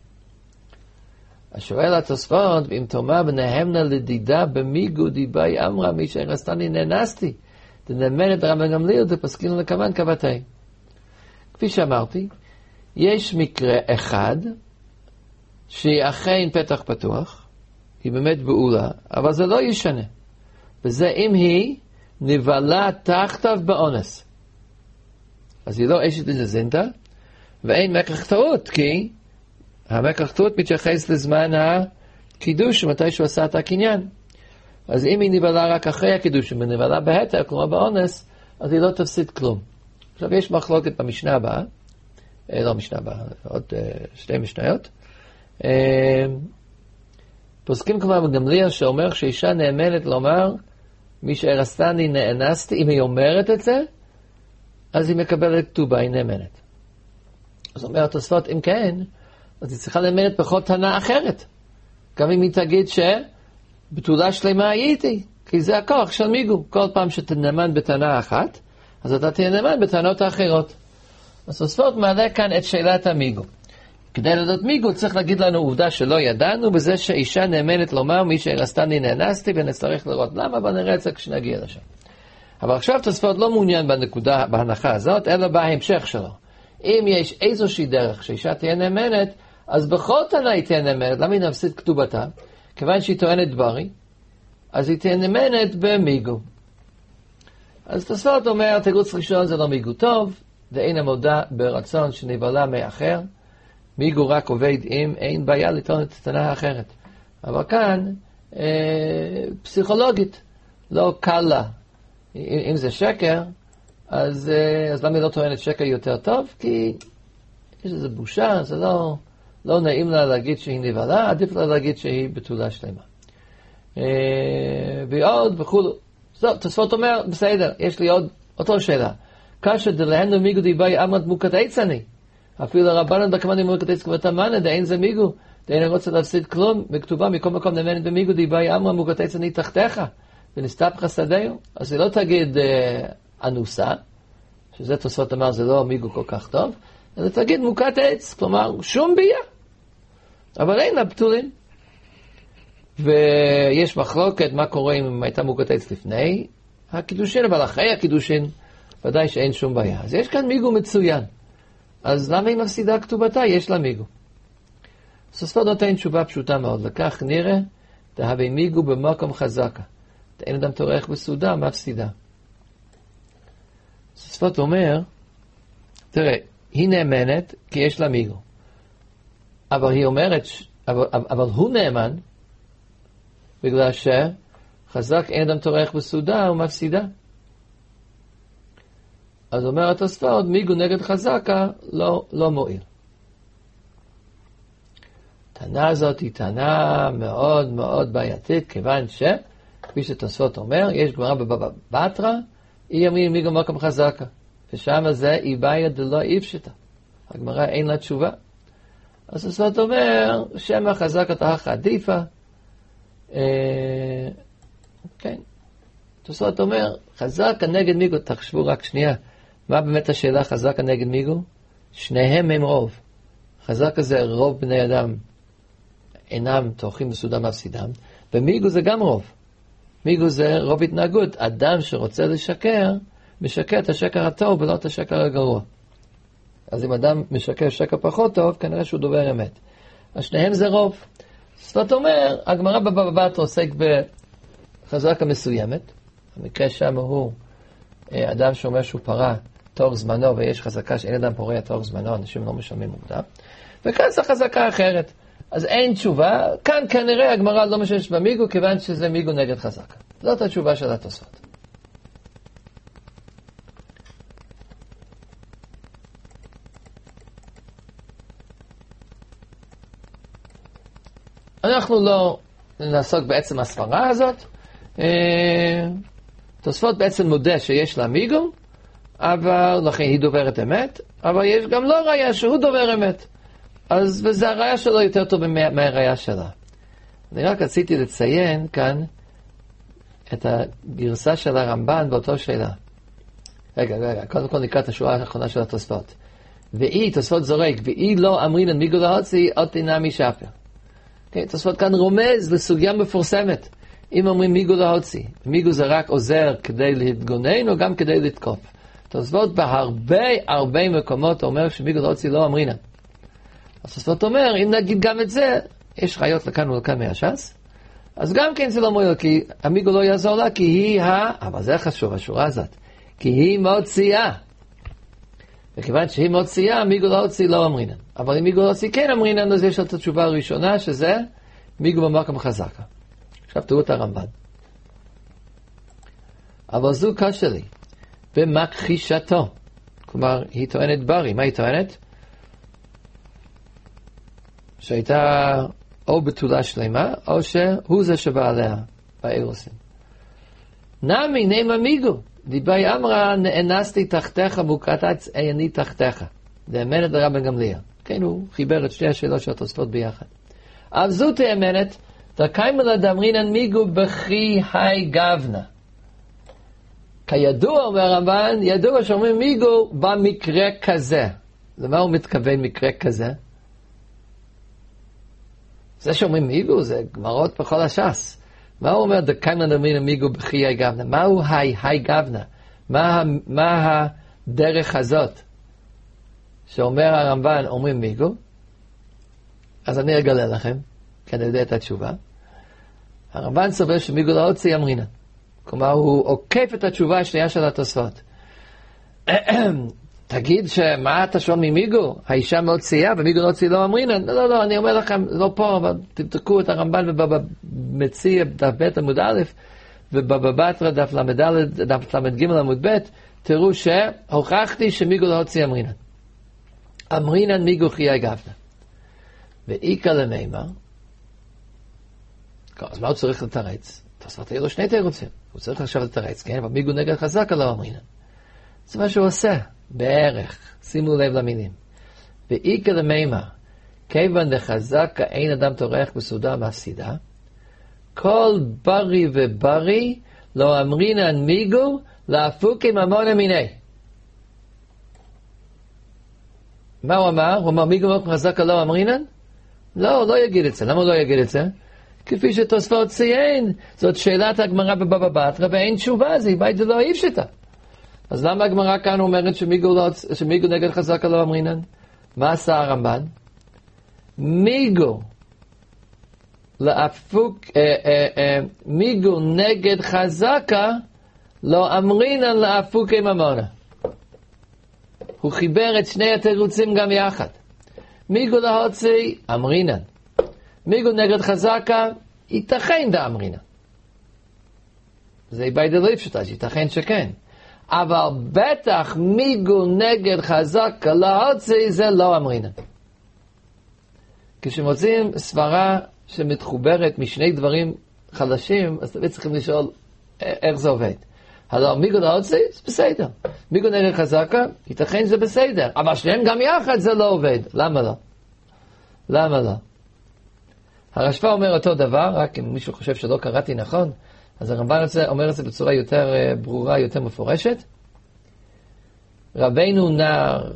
השואל התוספות, ואם תאמר בנהמנה לדידה במיגו דיבי אמרה, מי שהרסתני נאנסתי, תנמרת רבי גמליאל דפסקין לכוון כבתי. כפי שאמרתי, יש מקרה אחד, שהיא אכן פתח פתוח, היא באמת בעולה, אבל זה לא ישנה. וזה אם היא נבלה תחתיו באונס. אז היא לא אשת לזינתה, ואין מקח טעות, כי המקח טעות מתייחס לזמן הקידוש, מתי שהוא עשה את הקניין. אז אם היא נבלה רק אחרי הקידוש, ונבלה בהתר, כלומר באונס, אז היא לא תפסיד כלום. עכשיו יש מחלוקת במשנה הבאה, לא משנה הבאה, עוד שתי משניות. פוסקים כבר בגמליאל שאומר שאישה נאמנת לומר, מי שהרסתני נאנסתי, אם היא אומרת את זה, אז היא מקבלת כתובה, היא נאמנת. אז אומר התוספות, אם כן, אז היא צריכה נאמנת בכל טענה אחרת. גם אם היא תגיד שבתולה שלמה הייתי, כי זה הכוח של מיגו. כל פעם שתנאמן בטענה אחת, אז אתה תהיה נאמן בטענות האחרות. אז תוספות מעלה כאן את שאלת המיגו. כדי לדעת מיגו צריך להגיד לנו עובדה שלא ידענו, בזה שאישה נאמנת לומר מי שהרסתני נאנסתי, ונצטרך לראות למה, ונראה את זה כשנגיע לשם. אבל עכשיו תוספות לא מעוניין בנקודה, בהנחה הזאת, אלא בהמשך שלו. אם יש איזושהי דרך שאישה תהיה נאמנת, אז בכל טענה היא תהיה נאמנת. למה היא נפסיד כתובתה? כיוון שהיא טוענת דברי, אז היא תהיה נאמנת במיגו. אז תוספות אומר, תירוץ ראשון זה לא מיגו טוב, ואין המודה ברצון שנבלה מאחר, מיגו רק עובד אם אין בעיה לטעון את הטענה האחרת. אבל כאן, פסיכולוגית, לא קל לה. אם זה שקר, אז למה היא לא טוענת שקר יותר טוב? כי יש איזו בושה, זה לא נעים לה להגיד שהיא נבלה, עדיף לה להגיד שהיא בתולה שלמה. ועוד וכולו. זאת, תוספות אומר, בסדר, יש לי עוד אותו שאלה. כאשר דלהנו מיגו דיבי אמרת מוקת עצני. אפילו הרבנן בקמני מוקת עצני כבתה מנה, דאין זה מיגו. דאין רוצה להפסיד כלום, בכתובה מכל מקום נאמנת במיגו דיבי אמרה מוקת עצני תחתיך. ונסתפך שדהו. אז היא לא תגיד אנוסה, שזה תוספות אמר זה לא מיגו כל כך טוב, אלא תגיד מוקת עץ, כלומר שום ביה. אבל אין לה פתולים. ויש מחלוקת מה קורה אם הייתה מוקת עץ לפני הקידושין, אבל אחרי הקידושין, ודאי שאין שום בעיה. אז יש כאן מיגו מצוין. אז למה היא מפסידה כתובתה? יש לה מיגו. תוספות נותן תשובה פשוטה מאוד. לכך נראה, דהבי מיגו במקום חזקה. אין אדם טורח בסעודה, מפסידה. תוספות אומר, תראה, היא נאמנת כי יש לה מיגו. אבל היא אומרת, אבל הוא נאמן, בגלל שחזק אין אדם טורח בסעודה, הוא מפסידה. אז אומר התוספות, מיגו נגד חזקה לא מועיל. טענה הזאת היא טענה מאוד מאוד בעייתית, כיוון כפי שתוספות אומר, יש גמרא בבבא בתרא, היא אמרים מיגו מקום חזקה. ושם זה היא בעיה דלא איפשטה. הגמרא אין לה תשובה. אז תוספות אומר, שמא חזקה תחך עדיפה. כן. תוספות אומר, חזקה נגד מיגו, תחשבו רק שנייה. מה באמת השאלה חזקה נגד מיגו? שניהם הם רוב. חזקה זה רוב בני אדם אינם תורכים בסעודה מפסידם, ומיגו זה גם רוב. מיגו זה רוב התנהגות. אדם שרוצה לשקר, משקר את השקר הטוב ולא את השקר הגרוע. אז אם אדם משקר שקר פחות טוב, כנראה שהוא דובר אמת. אז שניהם זה רוב. זאת אומרת, הגמרא בבבא בתרא עוסק בחזקה מסוימת. המקרה שם הוא אדם שאומר שהוא פרה תוך זמנו, ויש חזקה שאין אדם פורע תוך זמנו, אנשים לא משלמים מוקדם. וכאן זה חזקה אחרת. אז אין תשובה. כאן כנראה הגמרא לא משתמש במיגו, כיוון שזה מיגו נגד חזקה. זאת התשובה של התוספות. אנחנו לא נעסוק בעצם הסברה הזאת. תוספות בעצם מודה שיש לה מיגו, אבל לכן היא דוברת אמת, אבל יש גם לא ראיה שהוא דובר אמת. וזה הראיה שלו יותר טוב מהראיה שלה. אני רק רציתי לציין כאן את הגרסה של הרמב"ן באותו שאלה. רגע, קודם כל נקרא את השורה האחרונה של התוספות. תוספות זורק, ואי לא אמרינן מיגו להוציא, עוד תנמי שפר. תוספות כאן רומז לסוגיה מפורסמת. אם אומרים מיגו להוציא, מיגו זה רק עוזר כדי להתגונן או גם כדי לתקוף. תוספות בהרבה מקומות אומר שמיגו להוציא לא אמרינן. אז תוספות אומר, אם נגיד גם את זה, יש חיות לכאן ולכאן מהש"ס, אז גם כן זה לא מועיל, כי המיגו לא יעזור לה, כי היא אבל זה חשוב, השורה הזאת, כי היא מוציאה. וכיוון שהיא מוציאה, מיגו להוציא לא אמרינן. אבל אם מיגו להוציא כן אמרינן, אז יש את התשובה הראשונה, שזה מיגו במקום חזקה. עכשיו תראו את הרמב"ן. אבל זו קשה לי, במכחישתו. כלומר, היא טוענת ברי. מה היא טוענת? שהייתה או בתולה שלמה, או שהוא זה שבא עליה באירוסין. נמי נאמר מיגו, דיבי אמרה, נאנסתי תחתיך מוקטץ עייני תחתיך. דאמנת לרבן גמליאל. כן, הוא חיבר את שתי השאלות של התוספות ביחד. אבל זו תאמנת, תקיימלה דאמרינן מיגו בכי היי גבנה. כידוע, אומר הרמב"ן, ידוע שאומרים מיגו במקרה כזה. למה הוא מתכוון מקרה כזה? זה שאומרים מיגו זה גמרות בכל הש"ס. מה הוא אומר, דקיימלה דאמרינן מיגו בכי היי גבנה? מהו היי גבנה? מה הדרך הזאת? שאומר הרמב"ן, אומרים מיגו? אז אני אגלה לכם, כי אני יודע את התשובה. הרמב"ן סובר שמיגו להוציא אמרינן. כלומר, הוא עוקף את התשובה השנייה של התוספות. תגיד שמה אתה שואל ממיגו? האישה מוציאה ומיגו להוציא לא אמרינן? לא, אני אומר לכם, לא פה, אבל תבדקו את הרמב"ן ובמציע דף ב' עמוד א', ובבבא בתרא דף ל"ג עמוד ב', תראו שהוכחתי שמיגו להוציא אמרינן. אמרינן מיגו חיי גבנה. ואיקה למימר, אז מה הוא צריך לתרץ? תוספות היו לו שני תירוצים. הוא צריך עכשיו לתרץ, כן? אבל מיגו נגד חזקה לא אמרינן. זה מה שהוא עושה, בערך. שימו לב למינים. ואיקה למימר, כיוון דחזקה אין אדם טורח בסעודה מפסידה, כל ברי וברי לא אמרינן מיגו להפוקי ממונה מיני. מה הוא אמר? הוא אמר מיגו חזקה לא אמרינן? לא, לא יגיד את זה. למה הוא לא יגיד את זה? כפי שתוספות ציין, זאת שאלת הגמרא בבבא בתרא, ואין תשובה, זה בית ולא איפשטה. אז למה הגמרא כאן אומרת שמיגו נגד חזקה לא אמרינן? מה עשה הרמב"ן? מיגו נגד חזקה לא אמרינן לאפוקי ממונה. הוא חיבר את שני התירוצים גם יחד. מיגו להוציא אמרינן. מיגו נגד חזקה ייתכן דאמרינן. זה איבאי דלוי פשוטה, ייתכן שכן. אבל בטח מיגו נגד חזקה להוציא זה לא אמרינן. כשמוצאים סברה שמתחוברת משני דברים חלשים, אז תמיד צריכים לשאול איך זה עובד. הלא מיגו להוציא זה בסדר. מיגו נגד חזקה ייתכן זה בסדר. אבל שניהם גם יחד זה לא עובד. למה לא? למה לא? הרשב"א אומר אותו דבר, רק אם מישהו חושב שלא קראתי נכון, אז הרמב"ן אומר את זה בצורה יותר ברורה, יותר מפורשת. רבינו נער,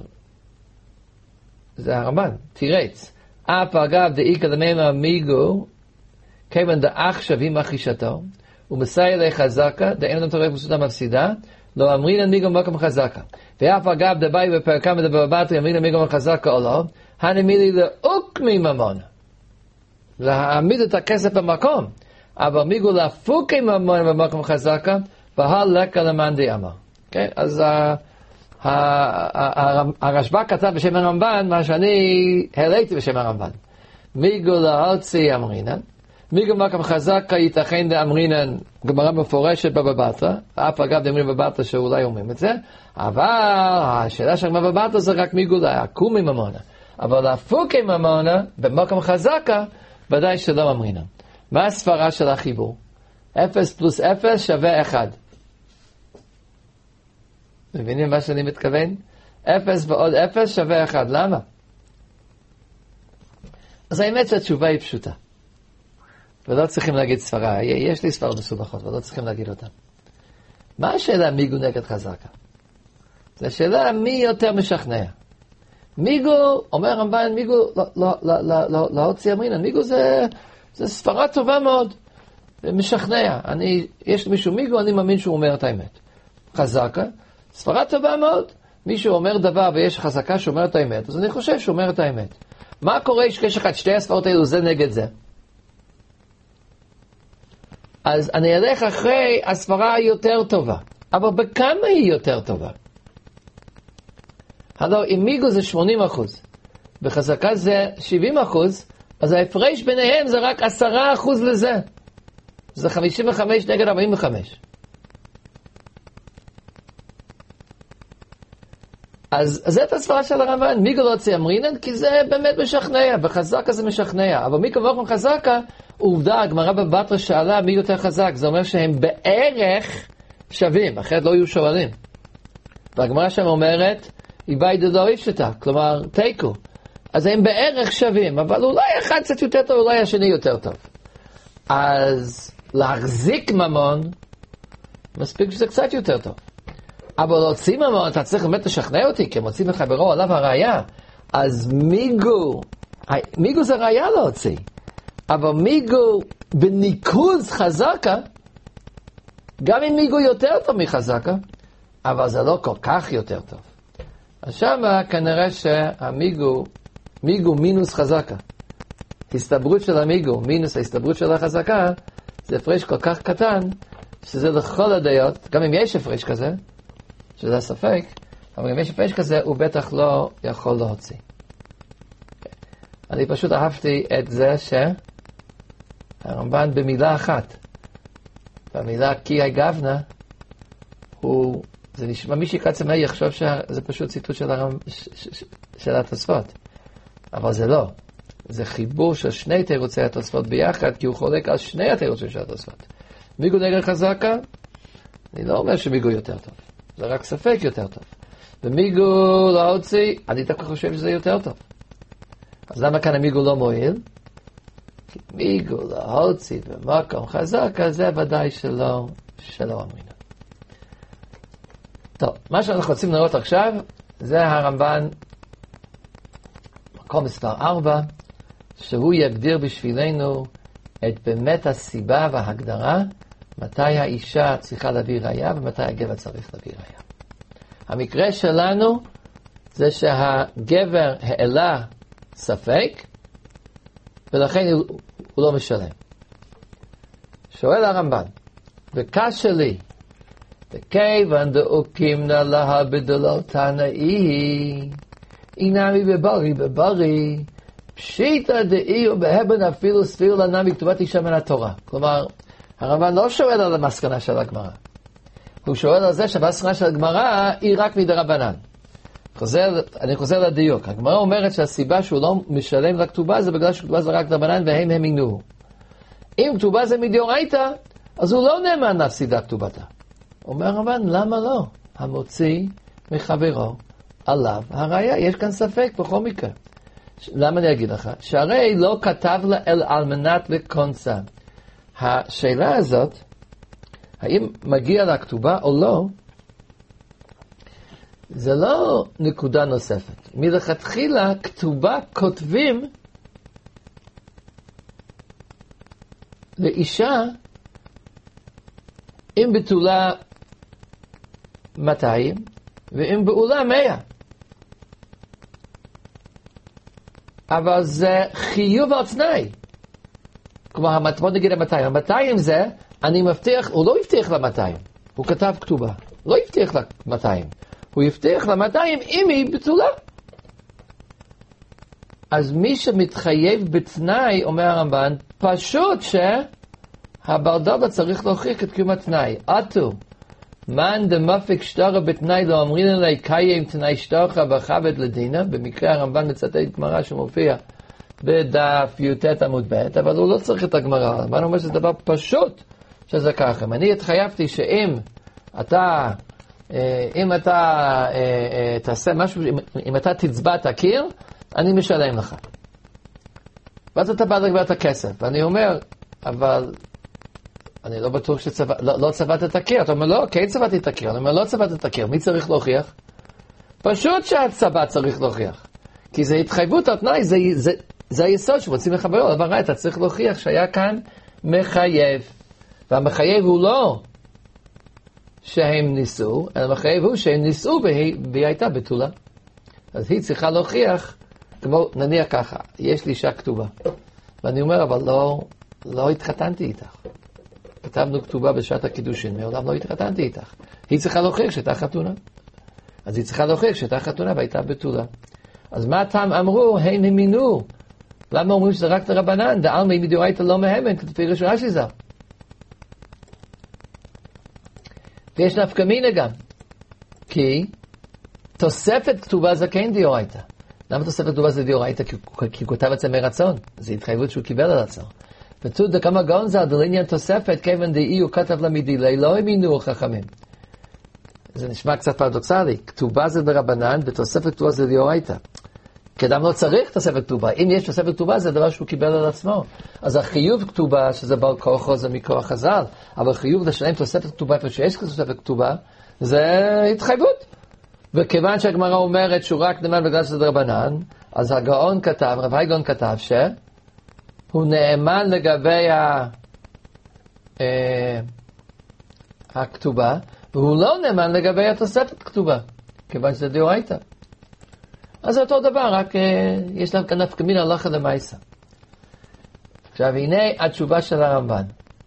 זה הרמב"ן, תירץ, אף אגב דאיקא דמיימא מיגו, כיוון דאח שווים אחישתו, ומסייע לחזקה, דאין אדם תורך בסעודה מפסידה, לא אמרינן מיגו במקום חזקה. ואף אגב דבאי בפרקם ודבבתו, אמרינן מיגו בחזקה או לא, הנמילי לאוקמי ממון. להעמיד את הכסף במקום, אבל מיגו להפוקי ממון במקום חזקה, והלקה למאן דאמר. אז הרשב"א כתב בשם הרמב"ן, מה שאני העליתי בשם הרמב"ן. מיגו להוציא אמרינן, מיגו במקום חזקה ייתכן דאמרינן, גמרא מפורשת בבא בתרא, אף אגב דאמרינן בבא בתרא שאולי אומרים את זה, אבל השאלה של בבא בתרא זה רק מיגו להקומי ממונה. אבל להפוקי ממונה במקום חזקה, ודאי שלא אמרינן. מה הספרה של החיבור? 0 פלוס 0 שווה 1. מבינים מה שאני מתכוון? 0 ועוד 0 שווה 1. למה? אז האמת שהתשובה היא פשוטה. ולא צריכים להגיד ספרה. יש לי ספרות מסובכות, ולא צריכים להגיד אותן. מה השאלה מיגו נגד חזקה? זו השאלה מי יותר משכנע. מיגו, אומר רמב"ן, מיגו לא הוציא אמרינן. מיגו זה ספרה טובה מאוד. משכנע. יש למישהו מיגו, אני מאמין שהוא אומר את האמת. חזקה, ספרה טובה מאוד. מישהו אומר דבר ויש חזקה שאומר את האמת, אז אני חושב שהוא אומר את האמת. מה קורה כשיש לך את שתי הספרות האלו, זה נגד זה? אז אני אלך אחרי הספרה היותר טובה. אבל בכמה היא יותר טובה? הלוא אם מיגו זה 80%, בחזקה זה 70%, אז ההפרש ביניהם זה רק 10% לזה. זה 55 נגד 45. אז זאת הספרה של הרמב"ן. מיגו לא הוציא אמרינן, כי זה באמת משכנע, בחזקה זה משכנע. אבל מיגו ואוכם חזקה, עובדה, הגמרא בבא בתרא שאלה מי יותר חזק. זה אומר שהם בערך שווים, אחרת לא יהיו שואלים. והגמרא שם אומרת, איבאי דלא יפשטה, כלומר, תיקו. אז הם בערך שווים, אבל אולי אחד קצת יותר טוב, אולי השני יותר טוב. אז להחזיק ממון, מספיק שזה קצת יותר טוב. אבל להוציא ממון, אתה צריך באמת לשכנע אותי, כי מוצאים לחברו עליו הראייה. אז מיגו זה ראייה להוציא. אבל מיגו בניקוז חזקה, גם אם מיגו יותר טוב מחזקה, אבל זה לא כל כך יותר טוב. אז שמה כנראה מיגו מינוס חזקה. הסתברות של המיגו מינוס ההסתברות של החזקה, זה הפרש כל כך קטן, שזה לכל הדעות, גם אם יש הפרש כזה, שזה הספק, אבל אם יש הפרש כזה, הוא בטח לא יכול להוציא. אני פשוט אהבתי את זה שהרמב"ן במילה אחת, במילה כי הגבנה, זה נשמע, מי שיקרא צמאי יחשוב שזה פשוט ציטוט של התוספות. אבל זה לא. זה חיבור של שני תירוצי התוספות ביחד, כי הוא חולק על שני התירוצים של התוספות. מיגו נגד חזקה, אני לא אומר שמיגו יותר טוב. זה רק ספק יותר טוב. ומיגו להוציא, אני דווקא חושב שזה יותר טוב. אז למה כאן המיגו לא מועיל? כי מיגו להוציא במקום חזקה, זה ודאי שלא אמרינו. טוב, מה שאנחנו רוצים לראות עכשיו, זה הרמב"ן, מקום מספר 4, שהוא יגדיר בשבילנו את באמת הסיבה וההגדרה, מתי האישה צריכה להביא ראייה, ומתי הגבר צריך להביא ראייה. המקרה שלנו זה שהגבר העלה ספק, ולכן הוא לא משלם. שואל הרמב"ן, וקשה לי, וכיוון דאוקימנה לה בדלו תנאי, אינמי בברי, פשיטא דאי ובהבן אפילו סביר לנמי כתובת אישה מן התורה. כלומר, הרמב"ן לא שואל על המסקנה של הגמרא. הוא שואל על זה שהמסקנה של הגמרא היא רק מדרבנן. אני חוזר לדיוק. הגמרא אומרת שהסיבה שהוא לא משלם לכתובה זה בגלל שכתובה זה רק דרבנן והם האמינו. אם כתובה זה מדאורייתא, אז הוא לא נאמן להפסידה כתובתה. אומר הרמב"ן, למה לא? המוציא מחברו עליו הראיה. יש כאן ספק בכל מקרה. למה אני אגיד לך? שהרי לא כתב לאל על מנת לקונצה. השאלה הזאת, האם מגיע לכתובה או לא, זה לא נקודה נוספת. מלכתחילה כתובה כותבים לאישה אם בתולה 200 ואם בעולה 100. אבל זה חיוב על תנאי. כלומר, בוא נגיד ה-200. ה-200 זה, אני מבטיח, הוא לא הבטיח ל-200. הוא כתב כתובה. לא הבטיח ל-200. הוא הבטיח ל-200 אם היא בתולה. אז מי שמתחייב בתנאי, אומר הרמב"ן, פשוט שהבר דודה צריך להוכיח את קיום התנאי. עטו, מן דמפיק שטרה בתנאי לא אמרין אלי קיים תנאי שטרך וחבד לדינה. במקרה הרמב"ן מצטט גמרא שמופיע בדף י"ט עמוד ב', אבל הוא לא צריך את הגמרא. הרמב"ן אומר שזה דבר פשוט שזה ככה. אני התחייבתי שאם אתה תעשה משהו, אם אתה תצבע את הקיר, אני משלם לך. ואז אתה בא לגבי את הכסף. ואני אומר, אבל אני לא בטוח לא צבעת את הקיר. אתה אומר, לא, כן צבעתי את הקיר. אני אומר, לא צבעת את הקיר. מי צריך להוכיח? פשוט שהצבע צריך להוכיח. כי זה התחייבות התנאי, זה היסוד שמוצאים לחברו. אבל אתה צריך להוכיח שהיה כאן מחייב. והמחייב הוא לא שהם ניסו, אלא המחייב הוא שהם ניסו והיא הייתה בתולה. אז היא צריכה להוכיח, כמו נניח ככה, יש לי אישה כתובה. ואני אומר, אבל לא התחתנתי איתך. כתבנו כתובה בשעת הקידושין, מעולם לא התחתנתי איתך. היא צריכה להוכיח שהייתה חתונה. אז היא צריכה להוכיח שהייתה חתונה והייתה בתולה. אז מה הטעם אמרו? הם האמינו. למה אומרים שזה רק לרבנן? דעלמא מדאורייתא לא מהמן, כתבי ראשונה שזה. ויש נפקא מינה גם. כי תוספת כתובה זה כן דאורייתא. למה תוספת כתובה זה דאורייתא? כי הוא כותב את זה מרצון. זו התחייבות שהוא קיבל על עצמו. ותוד דקמא גאונזא דלעניין תוספת, כיוון דאי הוא כתב לה מדילי, לא האמינו חכמים. זה נשמע קצת פרדוקסלי. כתובה זה ברבנן, ותוספת כתובה זה דאורייתא. כי אדם לא צריך תוספת כתובה. אם יש תוספת כתובה, זה דבר שהוא קיבל על עצמו. אז החיוב כתובה, שזה בעל כוחו, זה מכוח חז"ל. אבל חיוב לשלם תוספת כתובה, איפה שיש תוספת כתובה, זה התחייבות. וכיוון שהגמרא אומרת שהוא רק נאמן בגלל שזה דרבנן, אז הגאון כתב, רב הייגון כתב שהוא נאמן לגבי הכתובה, והוא לא נאמן לגבי התוספת כתובה, כיוון שזה דאורייתא. אז זה אותו דבר, רק יש להם כאן נפקא מינה הלכה למעשה. עכשיו הנה התשובה של הרמב"ן.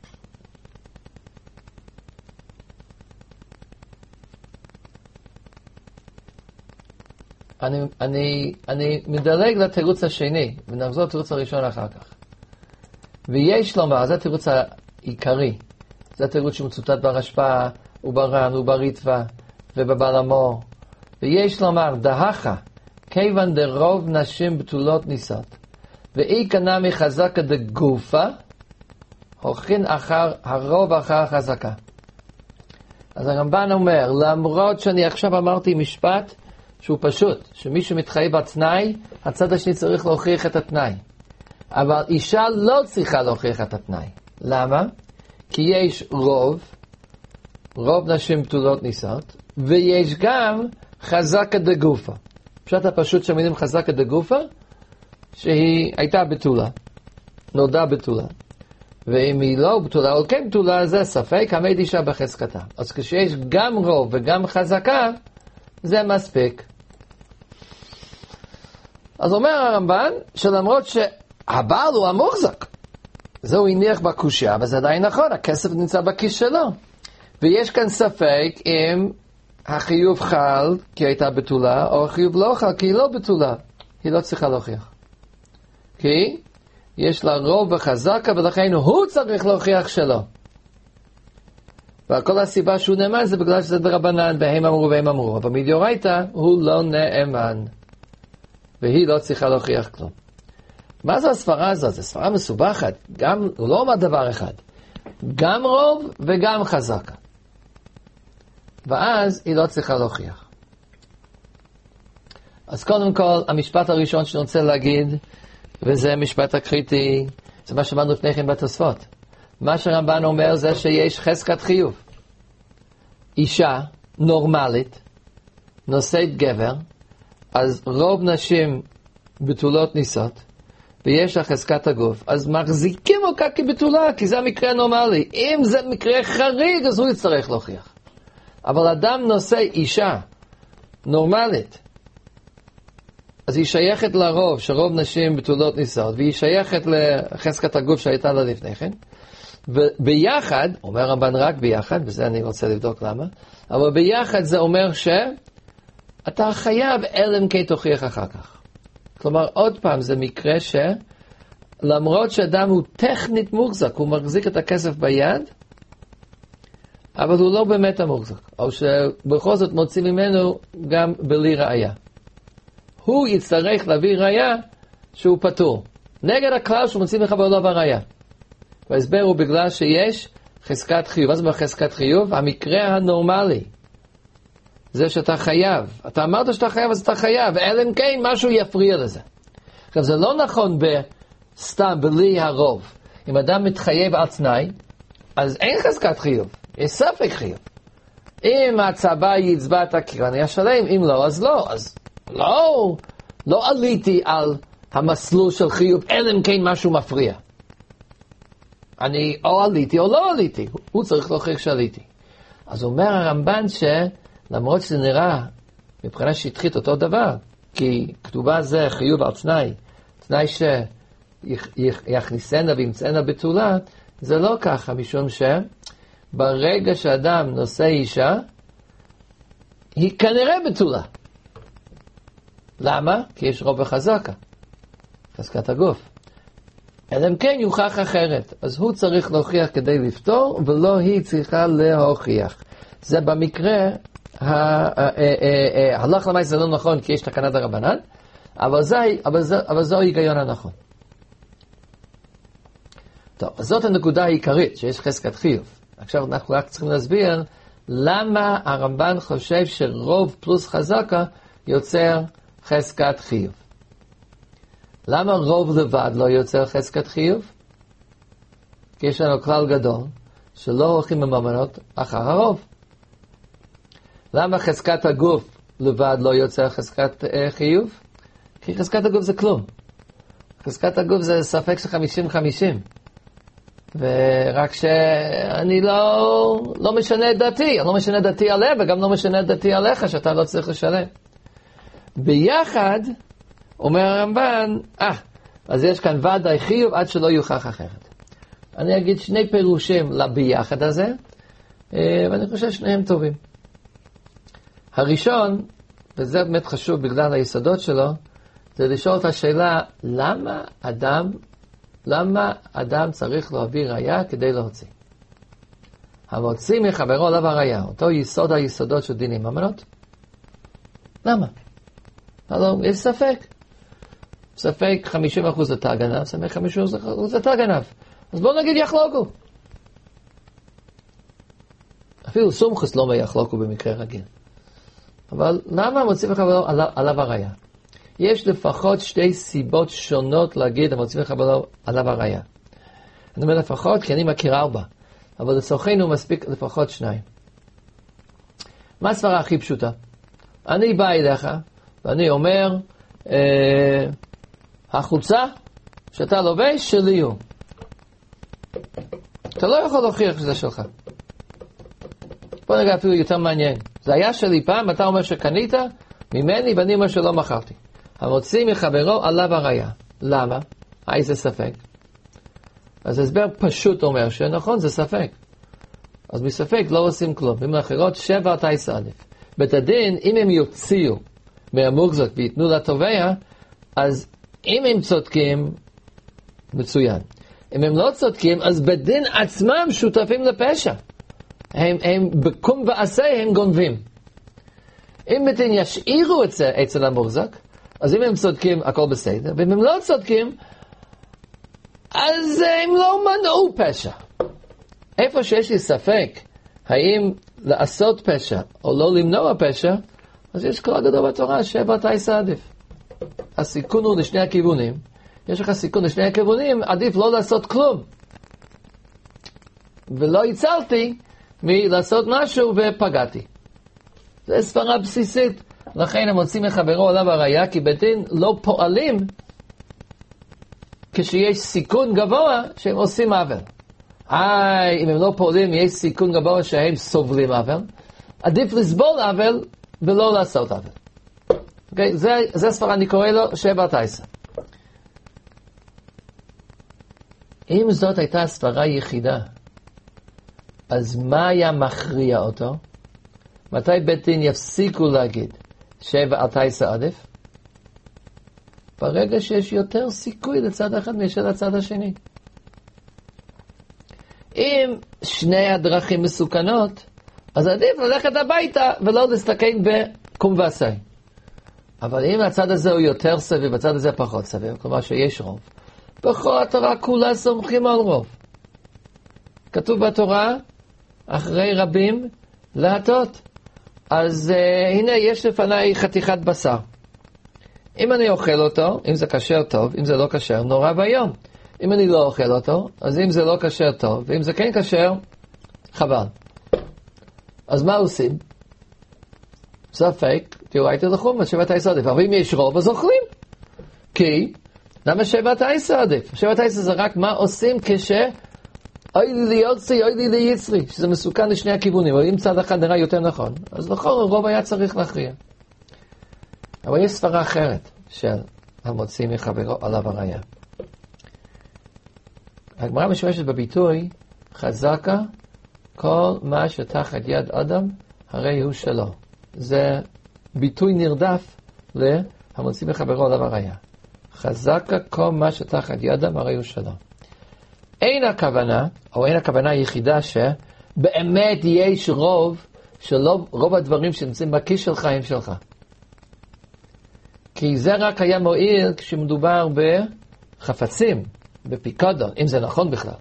אני מדלג לתירוץ השני, ונחזור לתירוץ הראשון אחר כך. ויש לומר, זה התירוץ העיקרי, זה התירוץ שמצוטט ברשב"א, ובר"ן, ובריטב"א, ובבעל המור. ויש לומר, דהכה, כיוון דרוב נשים בתולות ניסות, ואי קנה מחזקה דגופה, הוכין הרוב אחר החזקה. אז הרמב"ן אומר, למרות שאני עכשיו אמרתי משפט, שהוא פשוט, שמישהו מתחייב בתנאי, הצד השני צריך להוכיח את התנאי. אבל אישה לא צריכה להוכיח את התנאי. למה? כי יש רוב נשים בתולות ניסות, ויש גם חזקה דגופה. פשוט הפשוט שמינים חזקה דגופה, שהיא הייתה בתולה, נולדה בתולה. ואם היא לא בתולה או כן בתולה, זה ספק, עמד אישה בחזקתה. אז כשיש גם רוב וגם חזקה, זה מספיק. אז אומר הרמב"ן, שלמרות שהבעל הוא המוחזק, זהו הניח בקושיה, אבל זה עדיין נכון, הכסף נמצא בכיס שלו. ויש כאן ספק אם החיוב חל כי הייתה בתולה, או החיוב לא חל כי היא לא בתולה. היא לא צריכה להוכיח. כי יש לה רוב וחזקה, ולכן הוא צריך להוכיח שלו. וכל הסיבה שהוא נאמן זה בגלל שזה דרבנן, והם אמרו והם אמרו. אבל מדאורייתא הוא לא נאמן. והיא לא צריכה להוכיח כלום. מה זו הסברה הזאת? זו סברה מסובכת. הוא לא אומר דבר אחד. גם רוב וגם חזקה. ואז היא לא צריכה להוכיח. אז קודם כל, המשפט הראשון שאני רוצה להגיד, וזה המשפט הקריטי, זה מה שאמרנו לפני כן בתוספות. מה שהרמב"ן אומר זה שיש חזקת חיוב. אישה נורמלית, נושאת גבר, אז רוב נשים בתולות ניסות, ויש לה חזקת הגוף, אז מחזיקים אותה כבתולה, כי זה המקרה הנורמלי. אם זה מקרה חריג, אז הוא יצטרך להוכיח. אבל אדם נושא אישה נורמלית, אז היא שייכת לרוב, שרוב נשים בתולות ניסות, והיא שייכת לחזקת הגוף שהייתה לה לפני כן, וביחד, אומר הרמב"ן רק ביחד, וזה אני רוצה לבדוק למה, אבל ביחד זה אומר שאתה חייב אלא אם כן תוכיח אחר כך. כלומר, עוד פעם, זה מקרה שלמרות שאדם הוא טכנית מוחזק, הוא מחזיק את הכסף ביד, אבל הוא לא באמת המוחזק, או שבכל זאת מוציא ממנו גם בלי ראיה. הוא יצטרך להביא ראיה שהוא פטור. נגד הכלל שהוא מוציא ממך ולא בראיה. וההסבר הוא בגלל שיש חזקת חיוב. מה זה חזקת חיוב? המקרה הנורמלי. זה שאתה חייב. אתה אמרת שאתה חייב, אז אתה חייב. אלא אם כן משהו יפריע לזה. עכשיו, זה לא נכון סתם, בלי הרוב. אם אדם מתחייב על תנאי, אז אין חזקת חיוב. יש ספק חיוב. אם הצבא יצבע את הקיר, אני אשלם. אם לא, אז לא. אז לא עליתי על המסלול של חיוב, אלא אם כן משהו מפריע. אני או עליתי או לא עליתי. הוא צריך להוכיח שעליתי. אז אומר הרמב"ן שלמרות שזה נראה מבחינה שטחית אותו דבר, כי כתובה זה חיוב על תנאי, תנאי שיכניסנה וימצאנה בתולה, זה לא ככה, משום שברגע שאדם נושא אישה, היא כנראה בתולה. למה? כי יש רוב וחזקה. חזקת הגוף. אלא אם כן יוכח אחרת. אז הוא צריך להוכיח כדי לפתור, ולא היא צריכה להוכיח. זה במקרה, הלך למעשה זה לא נכון, כי יש תקנת הרבנן, אבל זה ההיגיון הנכון. טוב, אז זאת הנקודה העיקרית, שיש חזקת חיוב. עכשיו אנחנו רק צריכים להסביר, למה הרמב"ן חושב שרוב פלוס חזקה יוצר חזקת חיוב. למה רוב לבד לא יוצר חזקת חיוב? כי יש לנו כלל גדול, שלא הולכים בממונות אחר הרוב. למה חזקת הגוף לבד לא יוצר חזקת חיוב? כי חזקת הגוף זה כלום. חזקת הגוף זה ספק של 50-50. ורק שאני לא משנה את דעתי, אני לא משנה את דעתי עליה, וגם לא משנה את דעתי עליך, שאתה לא צריך לשלם. ביחד, אומר הרמב"ן, אז יש כאן ודאי חיוב עד שלא יוכח אחרת. אני אגיד שני פירושים לביחד הזה, ואני חושב שניהם טובים. הראשון, וזה באמת חשוב בגלל היסודות שלו, זה לשאול את השאלה, למה אדם צריך להביא ראיה כדי להוציא? המוציא מחברו עליו הראיה, אותו יסוד היסודות של דיני ממונות. למה? הלוא, יש ספק. ספק 50% אתה גנב, ספק 50% אתה גנב. אז בואו נגיד יחלוקו. אפילו סומכוס לא יחלוקו במקרה רגיל. אבל למה מוציא מחברו עליו הראיה? יש לפחות שתי סיבות שונות להגיד המוציא מחברו עליו הראיה. אני אומר לפחות כי אני מכיר 4, אבל לצורכנו מספיק לפחות 2. מה הסברה הכי פשוטה? אני בא אליך, ואני אומר, החולצה שאתה לובש שלי הוא. אתה לא יכול להוכיח שזה שלך. בוא נגיד אפילו יותר מעניין. זה היה שלי פעם, אתה אומר שקנית ממני ואני אומר שלא מכרתי. המוציא מחברו עליו הראיה. למה? איזה ספק? אז הסבר פשוט אומר שנכון, זה ספק. אז מספק לא עושים כלום. במילים אחרות, 7 תייס א'. בית הדין, אם הם יוציאו מהמוחזק ויתנו לתובע, אז אם הם צודקים, מצוין. אם הם לא צודקים, אז בית דין עצמם שותפים לפשע. הם בקום ועשה, הם גונבים. אם בית דין ישאירו את זה אצל המוחזק, אז אם הם צודקים, הכל בסדר. ואם הם לא צודקים, אז הם לא מנעו פשע. איפה שיש לי ספק, האם לעשות פשע או לא למנוע פשע, אז יש כלל גדול בתורה, 7 תייס עדיף. הסיכון הוא לשני הכיוונים. יש לך סיכון לשני הכיוונים, עדיף לא לעשות כלום. ולא הצלתי מלעשות משהו ופגעתי. זה סברה בסיסית. לכן הם מוצאים מחברו עליו הראיה, כי בית דין לא פועלים כשיש סיכון גבוה שהם עושים עוול. אם הם לא פועלים, יש סיכון גבוה שהם סובלים עוול. עדיף לסבול עוול ולא לעשות עוול. Okay, זה סברה, אני קורא לו 7 תייס. אם זאת הייתה סברה יחידה, אז מה היה מכריע אותו? מתי בית דין יפסיקו להגיד 7 תייס עדיף? ברגע שיש יותר סיכוי לצד אחד מאשר לצד השני. אם שני הדרכים מסוכנות, אז עדיף ללכת הביתה ולא להסתכן בקום ועשה. אבל אם הצד הזה הוא יותר סביר, הצד הזה פחות סביר, כלומר שיש רוב, בכל התורה כולה סומכים על רוב. כתוב בתורה, אחרי רבים להטות. אז הנה יש לפניי חתיכת בשר. אם אני אוכל אותו, אם זה כשר טוב, אם זה לא כשר, נורא ביום. אם אני לא אוכל אותו, אז אם זה לא כשר טוב, ואם זה כן כשר, חבל. אז מה עושים? ספק, תראיתי לחום, 7 תייס עדיף. אבל אם יש רוב, אז אוכלים. כי, למה 7 תייס עדיף? 7 תייס זה רק מה עושים אוי לי ליוצרי, אוי לי ליצרי, שזה מסוכן לשני הכיוונים, אבל אם צד אחד נראה יותר נכון, אז נכון, הרוב היה צריך להכריע. אבל יש סברה אחרת של המוציא מחברו עליו הראיה. הגמרא משתמשת בביטוי, חזקה, כל מה שתחת יד אדם, הרי הוא שלו. זה ביטוי נרדף להמוציא מחברו עליו הראיה. חזקה, כל מה שתחת יד אדם, הרי הוא שלו. אין הכוונה, או אין הכוונה היחידה שבאמת יש רוב, שלא רוב הדברים שנמצאים בכיס שלך הם שלך. כי זה רק היה מועיל כשמדובר בחפצים, בפיקדון, אם זה נכון בכלל.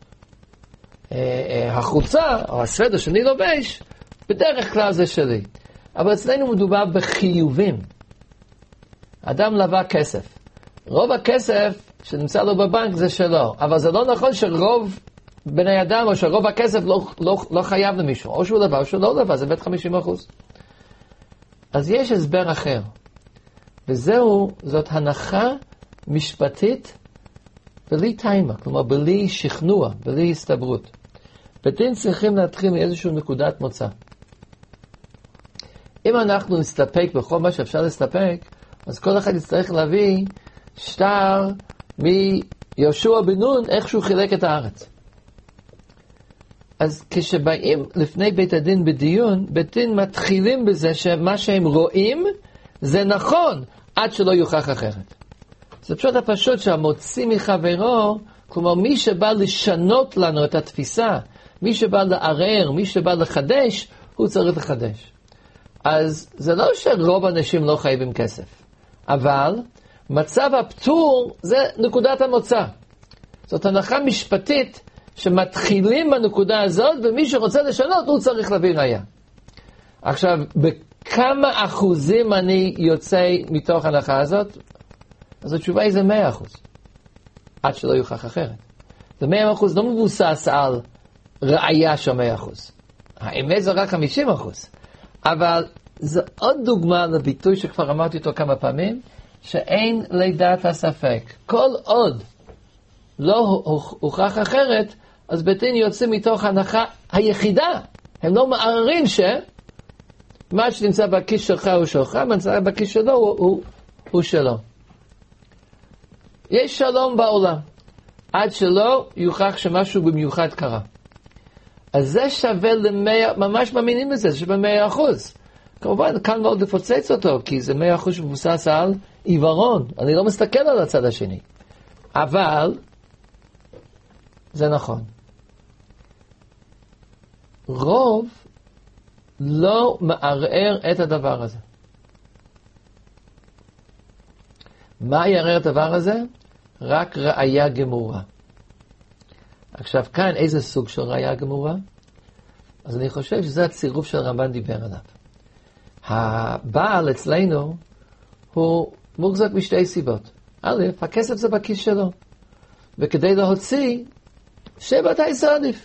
החולצה, או הסוודר שאני לובש, בדרך כלל זה שלי. אבל אצלנו מדובר בחיובים. אדם לווה כסף. רוב הכסף שנמצא לו בבנק זה שלו. אבל זה לא נכון שרוב בני אדם, או שרוב הכסף לא חייב למישהו. או שהוא לווה או שהוא לא לווה, זה בית 50%. אז יש הסבר אחר. זאת הנחה משפטית בלי טיימה, כלומר בלי שכנוע, בלי הסתברות. בית דין צריכים להתחיל מאיזושהי נקודת מוצא. אם אנחנו נסתפק בכל מה שאפשר להסתפק, אז כל אחד יצטרך להביא שטר מיהושע בן נון, איך שהוא חילק את הארץ. אז כשבאים לפני בית הדין בדיון, בית דין מתחילים בזה שמה שהם רואים זה נכון, עד שלא יוכח אחרת. זה פשוט הפשוט שהמוציא מחברו, כלומר מי שבא לשנות לנו את התפיסה, מי שבא לערער, מי שבא לחדש, הוא צריך לחדש. אז זה לא שרוב האנשים לא חייבים כסף, אבל מצב הפטור זה נקודת המוצא. זאת הנחה משפטית שמתחילים בנקודה הזאת, ומי שרוצה לשנות הוא צריך להביא ראיה. עכשיו, בכמה אחוזים אני יוצא מתוך הנחה הזאת? אז התשובה היא זה 100%. עד שלא יוכח אחרת. זה 100% לא מבוסס על ראיה של 100%. האמת זה רק 50%. אבל זו עוד דוגמה לביטוי שכבר אמרתי אותו כמה פעמים, שאין לידת הספק. כל עוד לא הוכח אחרת, אז בית דין יוצא מתוך הנחה היחידה. הם לא מערערים מה שנמצא בכיס שלך הוא שלך, מה שנמצא בכיס שלו הוא שלו. יש שלום בעולם, עד שלא יוכח שמשהו במיוחד קרה. אז זה שווה ממש מאמינים בזה, שווה 100%. כמובן, כאן מאוד לפוצץ אותו, כי זה 100% שמבוסס על עיוורון. אני לא מסתכל על הצד השני. אבל, זה נכון. רוב לא מערער את הדבר הזה. מה יערער את הדבר הזה? רק ראיה גמורה. עכשיו כאן איזה סוג של ראיה גמורה? אז אני חושב שזה הצירוף שהרמב"ן דיבר עליו. הבעל אצלנו הוא מוחזק משתי סיבות. א', הכסף זה בכיס שלו. וכדי להוציא, שבע תייסר עדיף.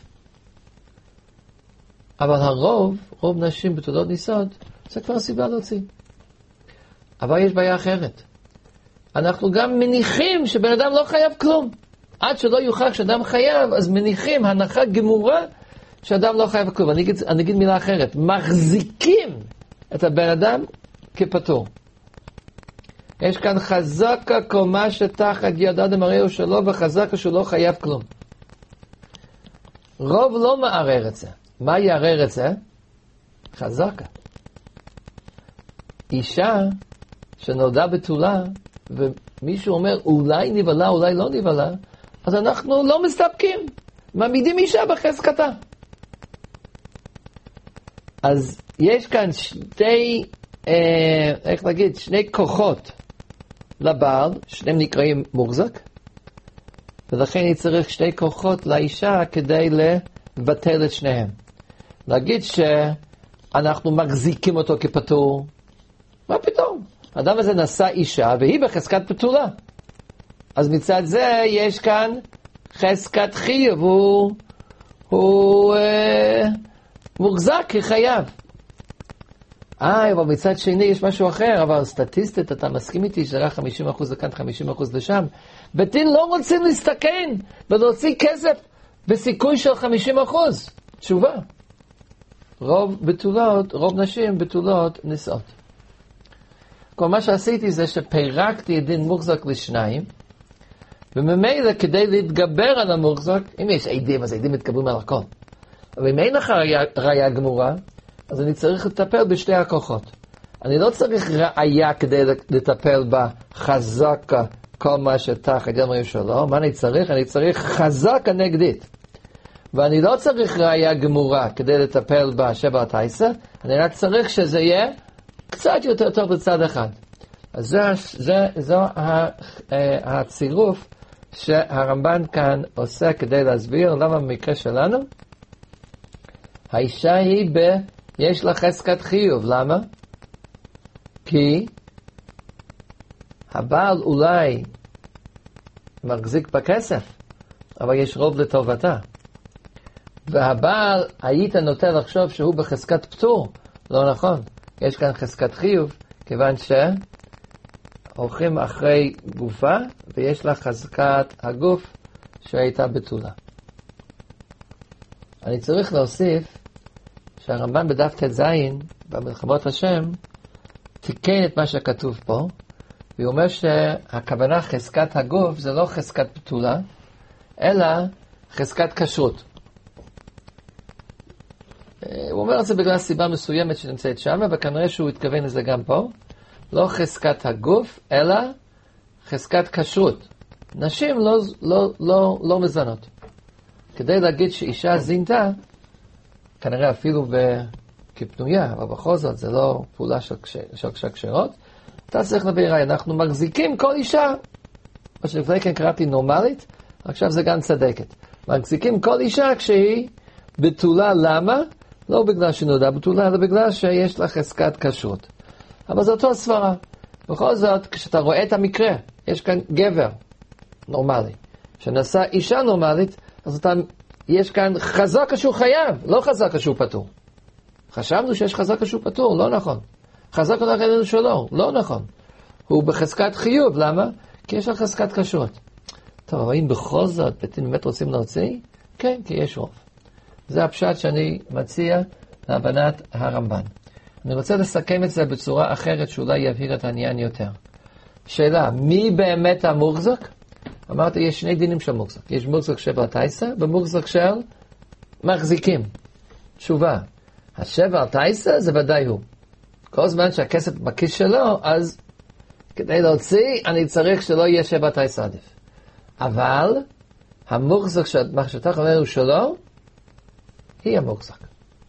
אבל רוב נשים בתולדות ניסוד, זה כבר סיבה להוציא. אבל יש בעיה אחרת. אנחנו גם מניחים שבן אדם לא חייב כלום. עד שלא יוכח שאדם חייב, אז מניחים הנחה גמורה שאדם לא חייב כלום. אני אגיד מילה אחרת. מחזיקים את הבן אדם כפטור. יש כאן חזקה קומה שתחת יד אדם הראו שלו, וחזקה שהוא לא חייב כלום. רוב לא מערער את זה. מה יערער את זה? חזקה. אישה שנולדה בתולה, ומישהו אומר אולי נבלה, אולי לא נבלה, אז אנחנו לא מסתפקים. מעמידים אישה בחזקתה. אז יש כאן שני כוחות לבעל, שניהם נקראים מוחזק, ולכן אני צריך שני כוחות לאישה כדי לבטל את שניהם. להגיד שאנחנו מחזיקים אותו כפטור, מה פתאום? האדם הזה נשא אישה והיא בחזקת פתולה. אז מצד זה יש כאן חזקת חיוב, הוא מוחזק כחייב. אבל מצד שני יש משהו אחר, אבל סטטיסטית אתה מסכים איתי שרק 50% לכאן, 50% לשם. בדין לא רוצים להסתכן ולהוציא כסף בסיכוי של 50%. תשובה. רוב נשים בתולות נישאות. כל מה שעשיתי זה שפירקתי את דין מוחזק לשניים, וממילא כדי להתגבר על המוחזק, אם יש עדים, אז עדים מתגברים על הכל. אבל אם אין לך ראיה גמורה, אז אני צריך לטפל בשתי הכוחות. אני לא צריך ראיה כדי לטפל בחזקה, כל מה שתחת יד הראו שלו. מה אני צריך? אני צריך חזקה נגדית. ואני לא צריך ראיה גמורה כדי לטפל בשבע התייסה, אני רק צריך שזה יהיה קצת יותר טוב בצד אחד. אז זו הצירוף שהרמב"ן כאן עושה כדי להסביר למה במקרה שלנו האישה יש לה חזקת חיוב. למה? כי הבעל אולי מחזיק בכסף, אבל יש רוב לטובתה. והבעל היית נוטה לחשוב שהוא בחזקת פטור. לא נכון. יש כאן חזקת חיוב, כיוון שהולכים אחרי גופה, ויש לה חזקת הגוף שהייתה בתולה. אני צריך להוסיף שהרמב"ן בדף ט"ז, במלחמות השם, תיקן את מה שכתוב פה, והוא אומר שהכוונה חזקת הגוף זה לא חזקת בתולה, אלא חזקת כשרות. הוא אומר את זה בגלל סיבה מסוימת שנמצאת שם, וכנראה שהוא התכוון לזה גם פה. לא חזקת הגוף, אלא חזקת כשרות. נשים לא מזנות. כדי להגיד שאישה זינתה, כנראה אפילו כפנויה, אבל בכל זאת זה לא פעולה של כשרות, אתה צריך להביא ראיה. אנחנו מחזיקים כל אישה, מה שלפני כן קראתי נורמלית, עכשיו זה גם צדקת. מחזיקים כל אישה כשהיא בתולה. למה? לא בגלל שנולדה בתולה, אלא בגלל שיש לה חזקת כשרות. אבל זה אותו סברה. בכל זאת, כשאתה רואה את המקרה, יש כאן גבר נורמלי, שנשא אישה נורמלית, אז יש כאן חזקה שהוא חייב, לא חזקה שהוא פטור. חשבנו שיש חזקה שהוא פטור, לא נכון. חזקה לא שלו, לא נכון. הוא בחזקת חיוב, למה? כי יש לה חזקת כשרות. טוב, אבל אם בכל זאת, אתם באמת רוצים להוציא? כן, כי יש רוב. זה הפשט שאני מציע להבנת הרמב"ן. אני רוצה לסכם את זה בצורה אחרת שאולי יבהיר את העניין יותר. שאלה, מי באמת המוחזק? אמרתי, יש שני דינים של מוחזק. יש מוחזק שבע תייסה ומוחזק של מחזיקים. תשובה, השבע תייסה זה ודאי הוא. כל זמן שהכסף בכיס שלו, אז כדי להוציא, אני צריך שלא יהיה שבע תייסה עדיף. אבל המוחזק שהמחשבתך עלינו שלו, היא המוחזק.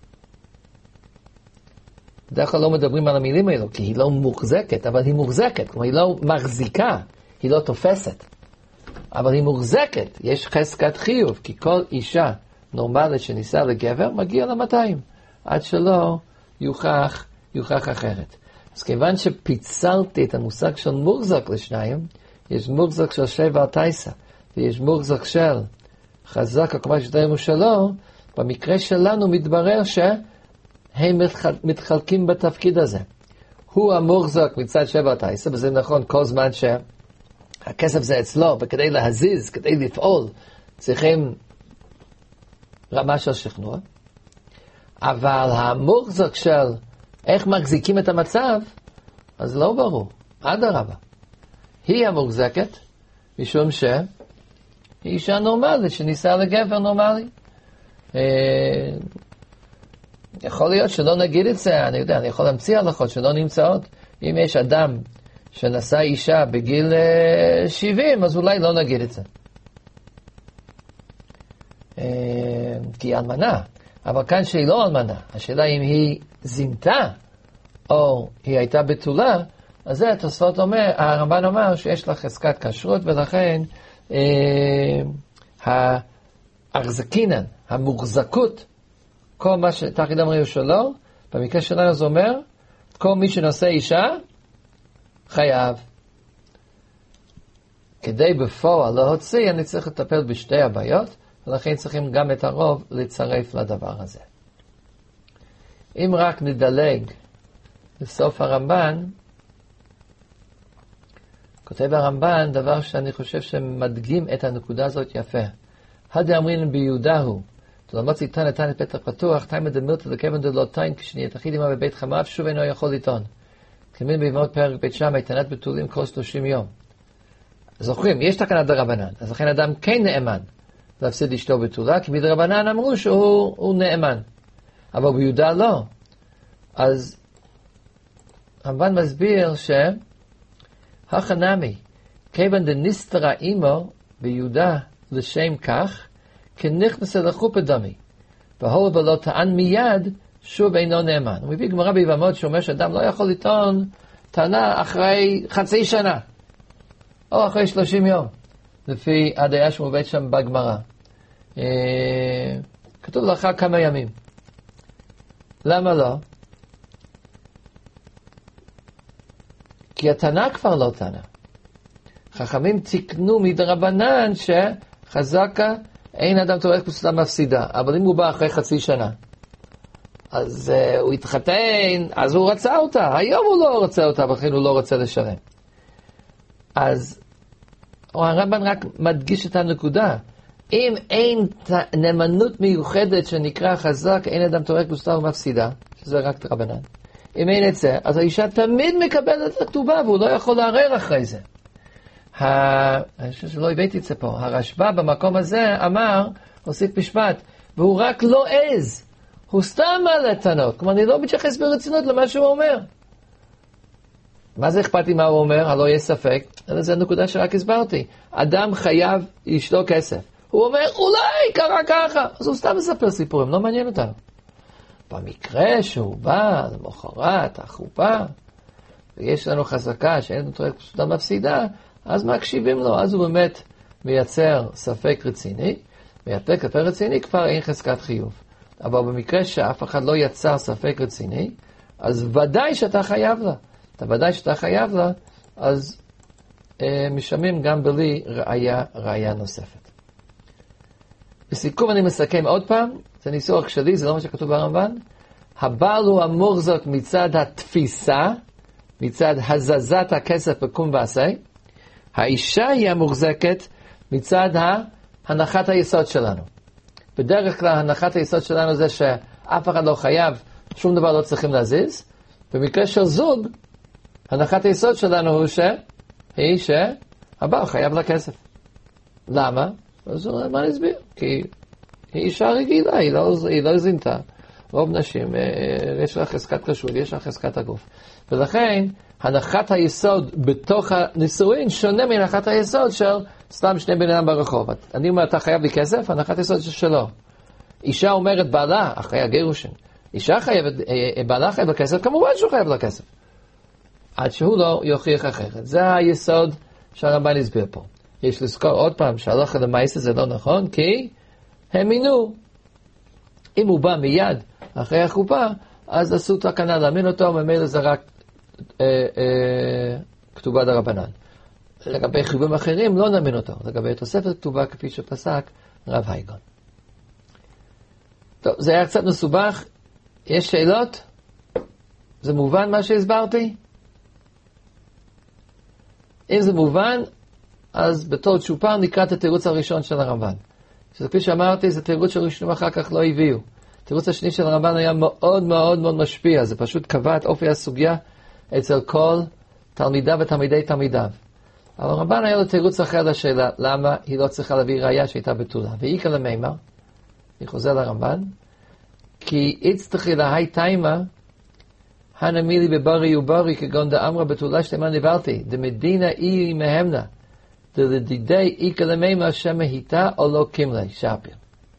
בדרך כלל לא מדברים על המילים האלו, כי היא לא מוחזקת, אבל היא מוחזקת. כלומר, היא לא מחזיקה, היא לא תופסת. אבל היא מוחזקת, יש חזקת חיוב, כי כל אישה נורמלית שניסה לגבר, מגיע ל-200, עד שלא יוכח אחרת. אז כיוון שפיצלתי את המושג של מוחזק לשניים, יש מוחזק של שבע תייסה, ויש מוחזק של חזק, כמו שדיימו שלו, במקרה שלנו מתברר שהם מתחלקים בתפקיד הזה. הוא המוחזק מצד שבע תייסה, וזה נכון כל זמן שהכסף זה אצלו, וכדי להזיז, כדי לפעול, צריכים רמה של שכנוע. אבל המוחזק של איך מחזיקים את המצב, אז לא ברור. אדרבה. היא המוחזקת, משום שהיא אישה נורמלית, שניסה לגבר נורמלי. יכול להיות שלא נגיד את זה, אני יודע, אני יכול להמציא הלכות שלא נמצאות. אם יש אדם שנשא אישה בגיל 70, אז אולי לא נגיד את זה. כי היא אלמנה. אבל כאן שהיא לא אלמנה, השאלה אם היא זינתה, או היא הייתה בתולה, אז זה התוספות אומר, הרמב"ן אומר שיש לה חזקת כשרות, ולכן האחזקינן, המוחזקות, כל מה שתחיד אמרו שלו, במקרה שלנו זה אומר, כל מי שנושא אישה, חייב. כדי בפועל להוציא, אני צריך לטפל בשתי הבעיות, ולכן צריכים גם את הרוב לצרף לדבר הזה. אם רק נדלג לסוף הרמב"ן, כותב הרמב"ן דבר שאני חושב שמדגים את הנקודה הזאת יפה. הדי אמרין ביהודהו, תלמוד ציטן נתן את פתח פתוח, תימא דמילתא לכיוון דלא תין, כשנהיה תחיד עמה בבית חמיו, שוב אינו יכול לטעון. כמין בימות פרק בית שמאי, תנת בתולים כל 30 יום. זוכרים, יש תקנת דרבנן, אז לכן אדם כן נאמן להפסיד אשתו בתולה, כי מדרבנן אמרו שהוא נאמן. אבל ביהודה לא. אז הרמב"ן מסביר שהחנמי, כיוון דנסתרה אימו ביהודה לשם כך, כנכנס אל החופה דמי, והוא ולא טען מיד, שוב אינו נאמן. הוא מביא גמרא ביבמות שאומר שאדם לא יכול לטעון טענה אחרי חצי שנה, או אחרי 30 יום, לפי הדעה שמובאת שם בגמרא. כתוב לאחר כמה ימים. למה לא? כי הטענה כבר לא טענה. חכמים תיקנו מדרבנן שחזקה אין אדם תורך בסודה מפסידה, אבל אם הוא בא אחרי חצי שנה, אז הוא התחתן, אז הוא רצה אותה, היום הוא לא רוצה אותה, ולכן הוא לא רוצה לשלם. אז הרמב"ן רק מדגיש את הנקודה, אם אין נאמנות מיוחדת שנקרא חזק, אין אדם תורך בסודה ומפסידה, שזה רק דרבנן. אם אין את זה, אז האישה תמיד מקבלת את הכתובה, והוא לא יכול לערער אחרי זה. אני חושב שלא הבאתי את זה פה, הרשב"א במקום הזה אמר, הוסיף משפט, והוא רק לא עז, הוא סתם מעלה טענות, כלומר אני לא מתייחס ברצינות למה שהוא אומר. מה זה אכפת לי מה הוא אומר? הלא יש ספק, אלא זה הנקודה שרק הסברתי, אדם חייב אשתו כסף, הוא אומר אולי קרה ככה, אז הוא סתם מספר סיפורים, לא מעניין אותנו. במקרה שהוא בא למחרת החופה, ויש לנו חזקה שאין לנו תורך בסודה מפסידה, אז מקשיבים לו, אז הוא באמת מייצר ספק רציני, מייצר ספק רציני, כבר אין חזקת חיוב. אבל במקרה שאף אחד לא יצר ספק רציני, אז ודאי שאתה חייב לה. אתה ודאי שאתה חייב לה, אז משלמים גם בלי ראיה נוספת. בסיכום אני מסכם עוד פעם, זה ניסוח שלי, זה לא מה שכתוב ברמב"ן. הבעל הוא המוחזק מצד התפיסה, מצד הזזת הכסף בקום ועשה, האישה היא המוחזקת מצד הנחת היסוד שלנו. בדרך כלל הנחת היסוד שלנו זה שאף אחד לא חייב, שום דבר לא צריכים להזיז, במקרה של זוג, הנחת היסוד שלנו היא שהבעל חייב לה כסף. למה? אז מה נסביר? כי היא אישה רגילה, היא לא זינתה. רוב נשים, יש לה חזקת כשרות, יש לה חזקת הגוף. ולכן, הנחת היסוד בתוך הנישואין שונה מהנחת היסוד של סתם שני בני אדם ברחוב. אני אומר, אתה חייב לי כסף, הנחת היסוד שלו. אישה אומרת בעלה, אחרי הגירושין, אישה חייבת, בעלה חייב לכסף, כמובן שהוא חייב לכסף. עד שהוא לא יוכיח אחרת. זה היסוד שהרמב"ן הסביר פה. יש לזכור עוד פעם שהלכה למעשה זה לא נכון, כי הם מינו. אם הוא בא מיד אחרי החופה, אז עשו תקנה להאמין אותו, וממילא זה רק כתובה דרבנן. לגבי חיובים אחרים לא נאמין אותו. לגבי תוספת כתובה כפי שפסק רב הייגון. טוב, זה היה קצת מסובך. יש שאלות? זה מובן מה שהסברתי? אם זה מובן, אז בתור צ'ופר נקרא את התירוץ הראשון של הרמב"ן. שזה כפי שאמרתי, זה תירוץ שראשונים אחר כך לא הביאו. התירוץ השני של הרמב"ן היה מאוד מאוד מאוד משפיע. זה פשוט קבע את אופי הסוגיה אצל כל תלמידיו ותלמידי תלמידיו. אבל הרמב"ן היה לו תירוץ אחר לשאלה, למה היא לא צריכה להביא ראיה שהייתה בתולה. ואיקה למימר, אני חוזר לרמב"ן, כי הצטרכי להי תימה, הנמילי בברי וברי, כגון דאמרה בתולה שלמה נבלתי, דמדינה אי מהמנה, דלדידי איקה למימר שמהיתה או לא קימלי, שפיר.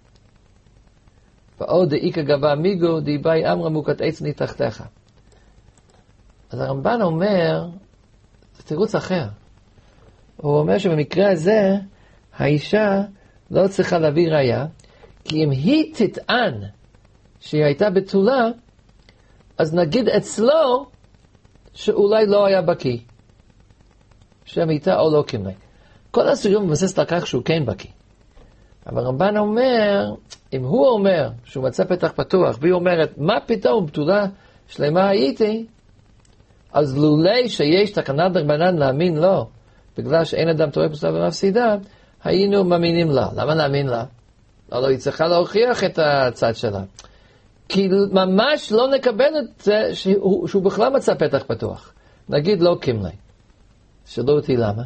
ועוד דאיקה גבה מיגו, דיבי אמרה מוקת עצני תחתיך. אז הרמב"ן אומר, זה תירוץ אחר. הוא אומר שבמקרה הזה, האישה לא צריכה להביא ראיה, כי אם היא תטען שהיא הייתה בתולה, אז נגיד אצלו שאולי לא היה בקי. שמהיתה או לא קימלי. כל הסוגיה מבססת על כך שהוא כן בקי. אבל הרמב"ן אומר, אם הוא אומר שהוא מצא פתח פתוח, והיא אומרת, מה פתאום בתולה שלמה הייתי, אז לולי שיש תקנת דרבנן להאמין לו, בגלל שאין אדם טועה פסולה ומפסידה, היינו מאמינים לה. למה נאמין לה? לא, היא צריכה להוכיח את הצד שלה. כי ממש לא נקבל את זה שהוא בכלל מצא פתח פתוח. נגיד לא קימלי. שאלו אותי למה?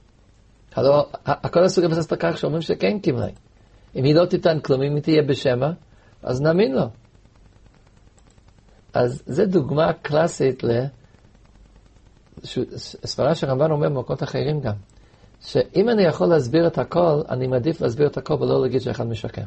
הכל הסוגיה מבססת על כך שאומרים שכן קימלי. אם היא לא תיתן כלום, אם היא תהיה בשמה, אז נאמין לו. אז זו דוגמה קלאסית סברה שרמב"ן אומר במקומות אחרים גם, שאם אני יכול להסביר את הכל, אני מעדיף להסביר את הכל ולא להגיד שאחד משקר.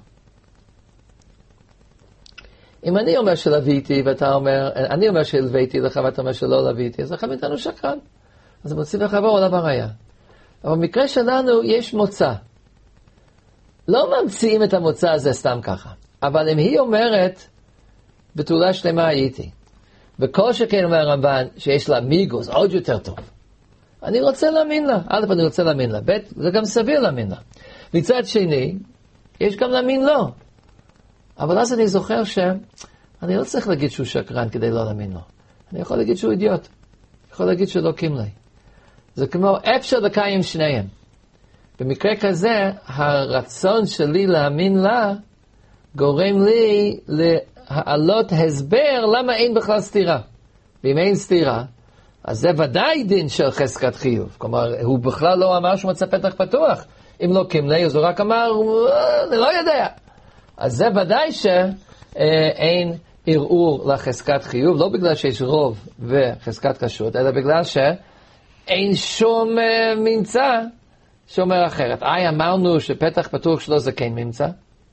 אם אני אומר שלוויתי ואתה אומר, אני אומר שלוויתי לך ואתה אומר שלא לוויתי, אז אחד מאיתנו שקרן. אז זה מוציא וחבר עולה בראיה. אבל במקרה שלנו יש מוצא. לא ממציאים את המוצא הזה סתם ככה. אבל אם היא אומרת, בתולה שלמה הייתי, וכל שכן אומר הרמב"ן שיש לה מיגוס עוד יותר טוב, אני רוצה להאמין לה. א', אני רוצה להאמין לה. ב', זה גם סביר להאמין לה. מצד שני, יש גם להאמין לו. אבל אז אני זוכר שאני לא צריך להגיד שהוא שקרן כדי לא להאמין לו. אני יכול להגיד שהוא אידיוט. אני יכול להגיד שלא קימלי. זה כמו אפשר לקיים שניהם. במקרה כזה, הרצון שלי להאמין לה גורם לי להעלות הסבר למה אין בכלל סתירה. ואם אין סתירה, אז זה ודאי דין של חזקת חיוב. כלומר, הוא בכלל לא אמר שהוא מצא פתח פתוח. אם לא קימלי, אז הוא רק אמר, אני לא יודע. אז זה ודאי שאין ערעור לחזקת חיוב, לא בגלל שיש רוב וחזקת כשרות, אלא בגלל שאין שום ממצא שאומר אחרת. אמרנו שפתח פתוח שלו זה כן ממצא.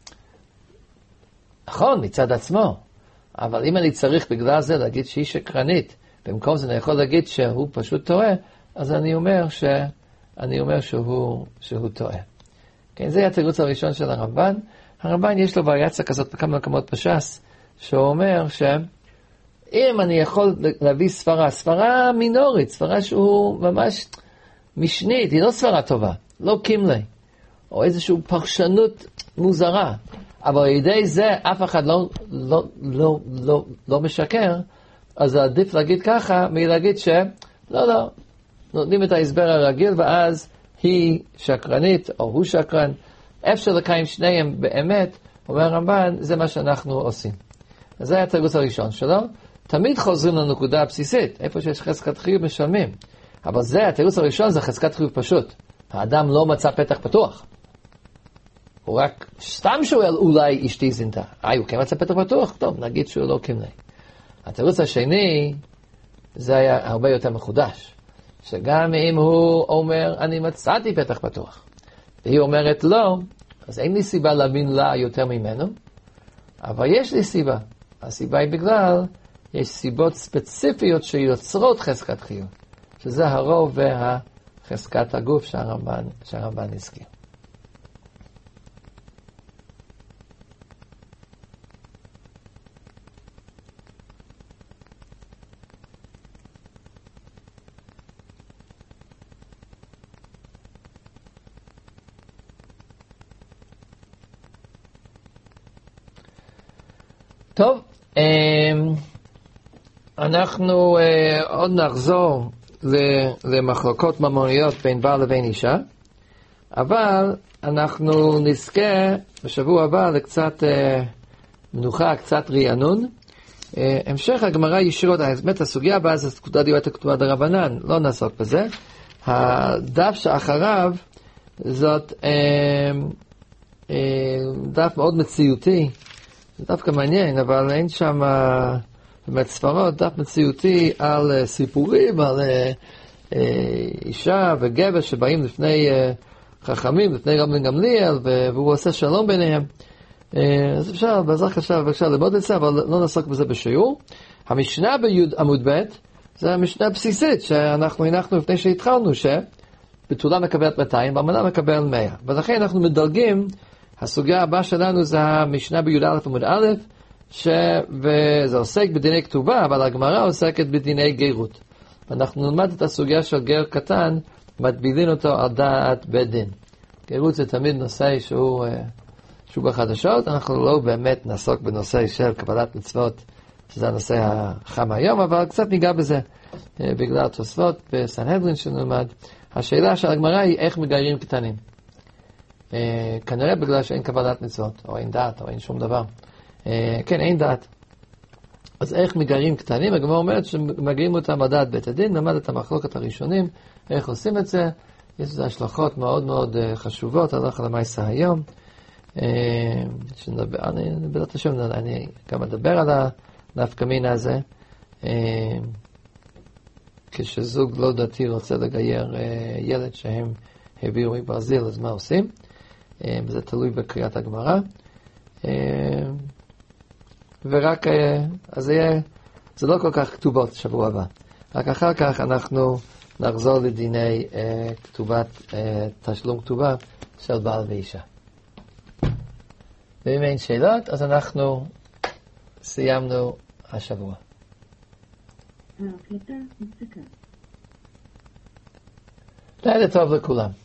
נכון, מצד עצמו. אבל אם אני צריך בגלל זה להגיד שהיא שקרנית, במקום זה אני יכול להגיד שהוא פשוט טועה, אז אני אומר שהוא טועה. כן, זה התירוץ הראשון של הרמב"ן. הרמב"ן יש לו וריאציה כזאת בכמה מקומות בש"ס, שהוא אומר שאם אני יכול להביא סברה מינורית, סברה שהוא ממש משנית, היא לא סברה טובה, לא קימלי, או איזושהי פרשנות מוזרה, אבל על ידי זה אף אחד לא משקר, אז עדיף להגיד ככה, מלהגיד לא, נותנים את ההסבר הרגיל, ואז היא שקרנית, או הוא שקרן, אפשר לקיים שניהם באמת, אומר הרמב"ן, זה מה שאנחנו עושים. אז זה היה התירוץ הראשון שלו. תמיד חוזרים לנקודה הבסיסית, איפה שיש חזקת חיוב משלמים. אבל זה, התירוץ הראשון זה חזקת חיוב פשוט. האדם לא מצא פתח פתוח. הוא רק סתם שואל אולי אשתי זינתה. הוא כן מצא פתח פתוח? טוב, נגיד שהוא לא כמנה. התירוץ השני, זה היה הרבה יותר מחודש. שגם אם הוא אומר, אני מצאתי פתח פתוח, והיא אומרת לא, אז אין לי סיבה להבין לה יותר ממנו, אבל יש לי סיבה. הסיבה היא בגלל, יש סיבות ספציפיות שיוצרות חזקת חיוב, שזה הרוב והחזקת הגוף שהרמב"ן הזכיר. טוב, אנחנו עוד נחזור למחלוקות ממוניות בין בעל לבין אישה, אבל אנחנו נזכה בשבוע הבא לקצת מנוחה, קצת רענון. המשך הגמרא ישירות, באמת הסוגיה הבאה זה פקודה דירת הכתובה דרבנן, לא נעסוק בזה. הדף שאחריו זאת דף מאוד מציאותי, זה דווקא מעניין, אבל אין שם באמת ספרות, דף מציאותי על סיפורים, על אישה וגבר שבאים לפני חכמים, לפני רבי גמליאל, והוא עושה שלום ביניהם. אז אפשר, בעזרת השם, אפשר ללמוד את זה, אבל לא נעסוק בזה בשיעור. המשנה בעמוד ב' זה המשנה הבסיסית שאנחנו הנחנו לפני שהתחלנו, שבתולה מקבלת 200, באמנה מקבל 100. ולכן אנחנו מדלגים, הסוגיה הבאה שלנו זה המשנה בי"א עמוד א', וזה עוסק בדיני כתובה, אבל הגמרא עוסקת בדיני גרות. אנחנו נלמד את הסוגיה של גר קטן, מטבילין אותו על דעת בית דין. גרות זה תמיד נושא שהוא בחדשות, אנחנו לא באמת נעסוק בנושא של קבלת מצוות, שזה הנושא החם היום, אבל קצת ניגע בזה, בגלל תוספות בסנהדרין שנלמד. השאלה של הגמרא היא איך מגיירים קטנים. כנראה בגלל שאין קבלת מצוות, או אין דעת, או אין שום דבר. כן, אין דעת. אז איך מגיירים קטנים? הגמרא אומרת שמגיירים אותם על דעת בית הדין, נלמד את המחלוקת הראשונים, איך עושים את זה. יש לזה השלכות מאוד מאוד חשובות, הלכה למעשה היום. בעזרת השם, אני גם אדבר על הנפקא מינה הזה. כשזוג לא דתי רוצה לגייר ילד שהם הביאו מברזיל, אז מה עושים? זה תלוי בקריאת הגמרא. ורק, אז זה לא כל כך כתובות שבוע הבא. רק אחר כך אנחנו נחזור לדיני תשלום כתובה של בעל ואישה. ואם אין שאלות, אז אנחנו סיימנו השבוע. לילה טוב לכולם.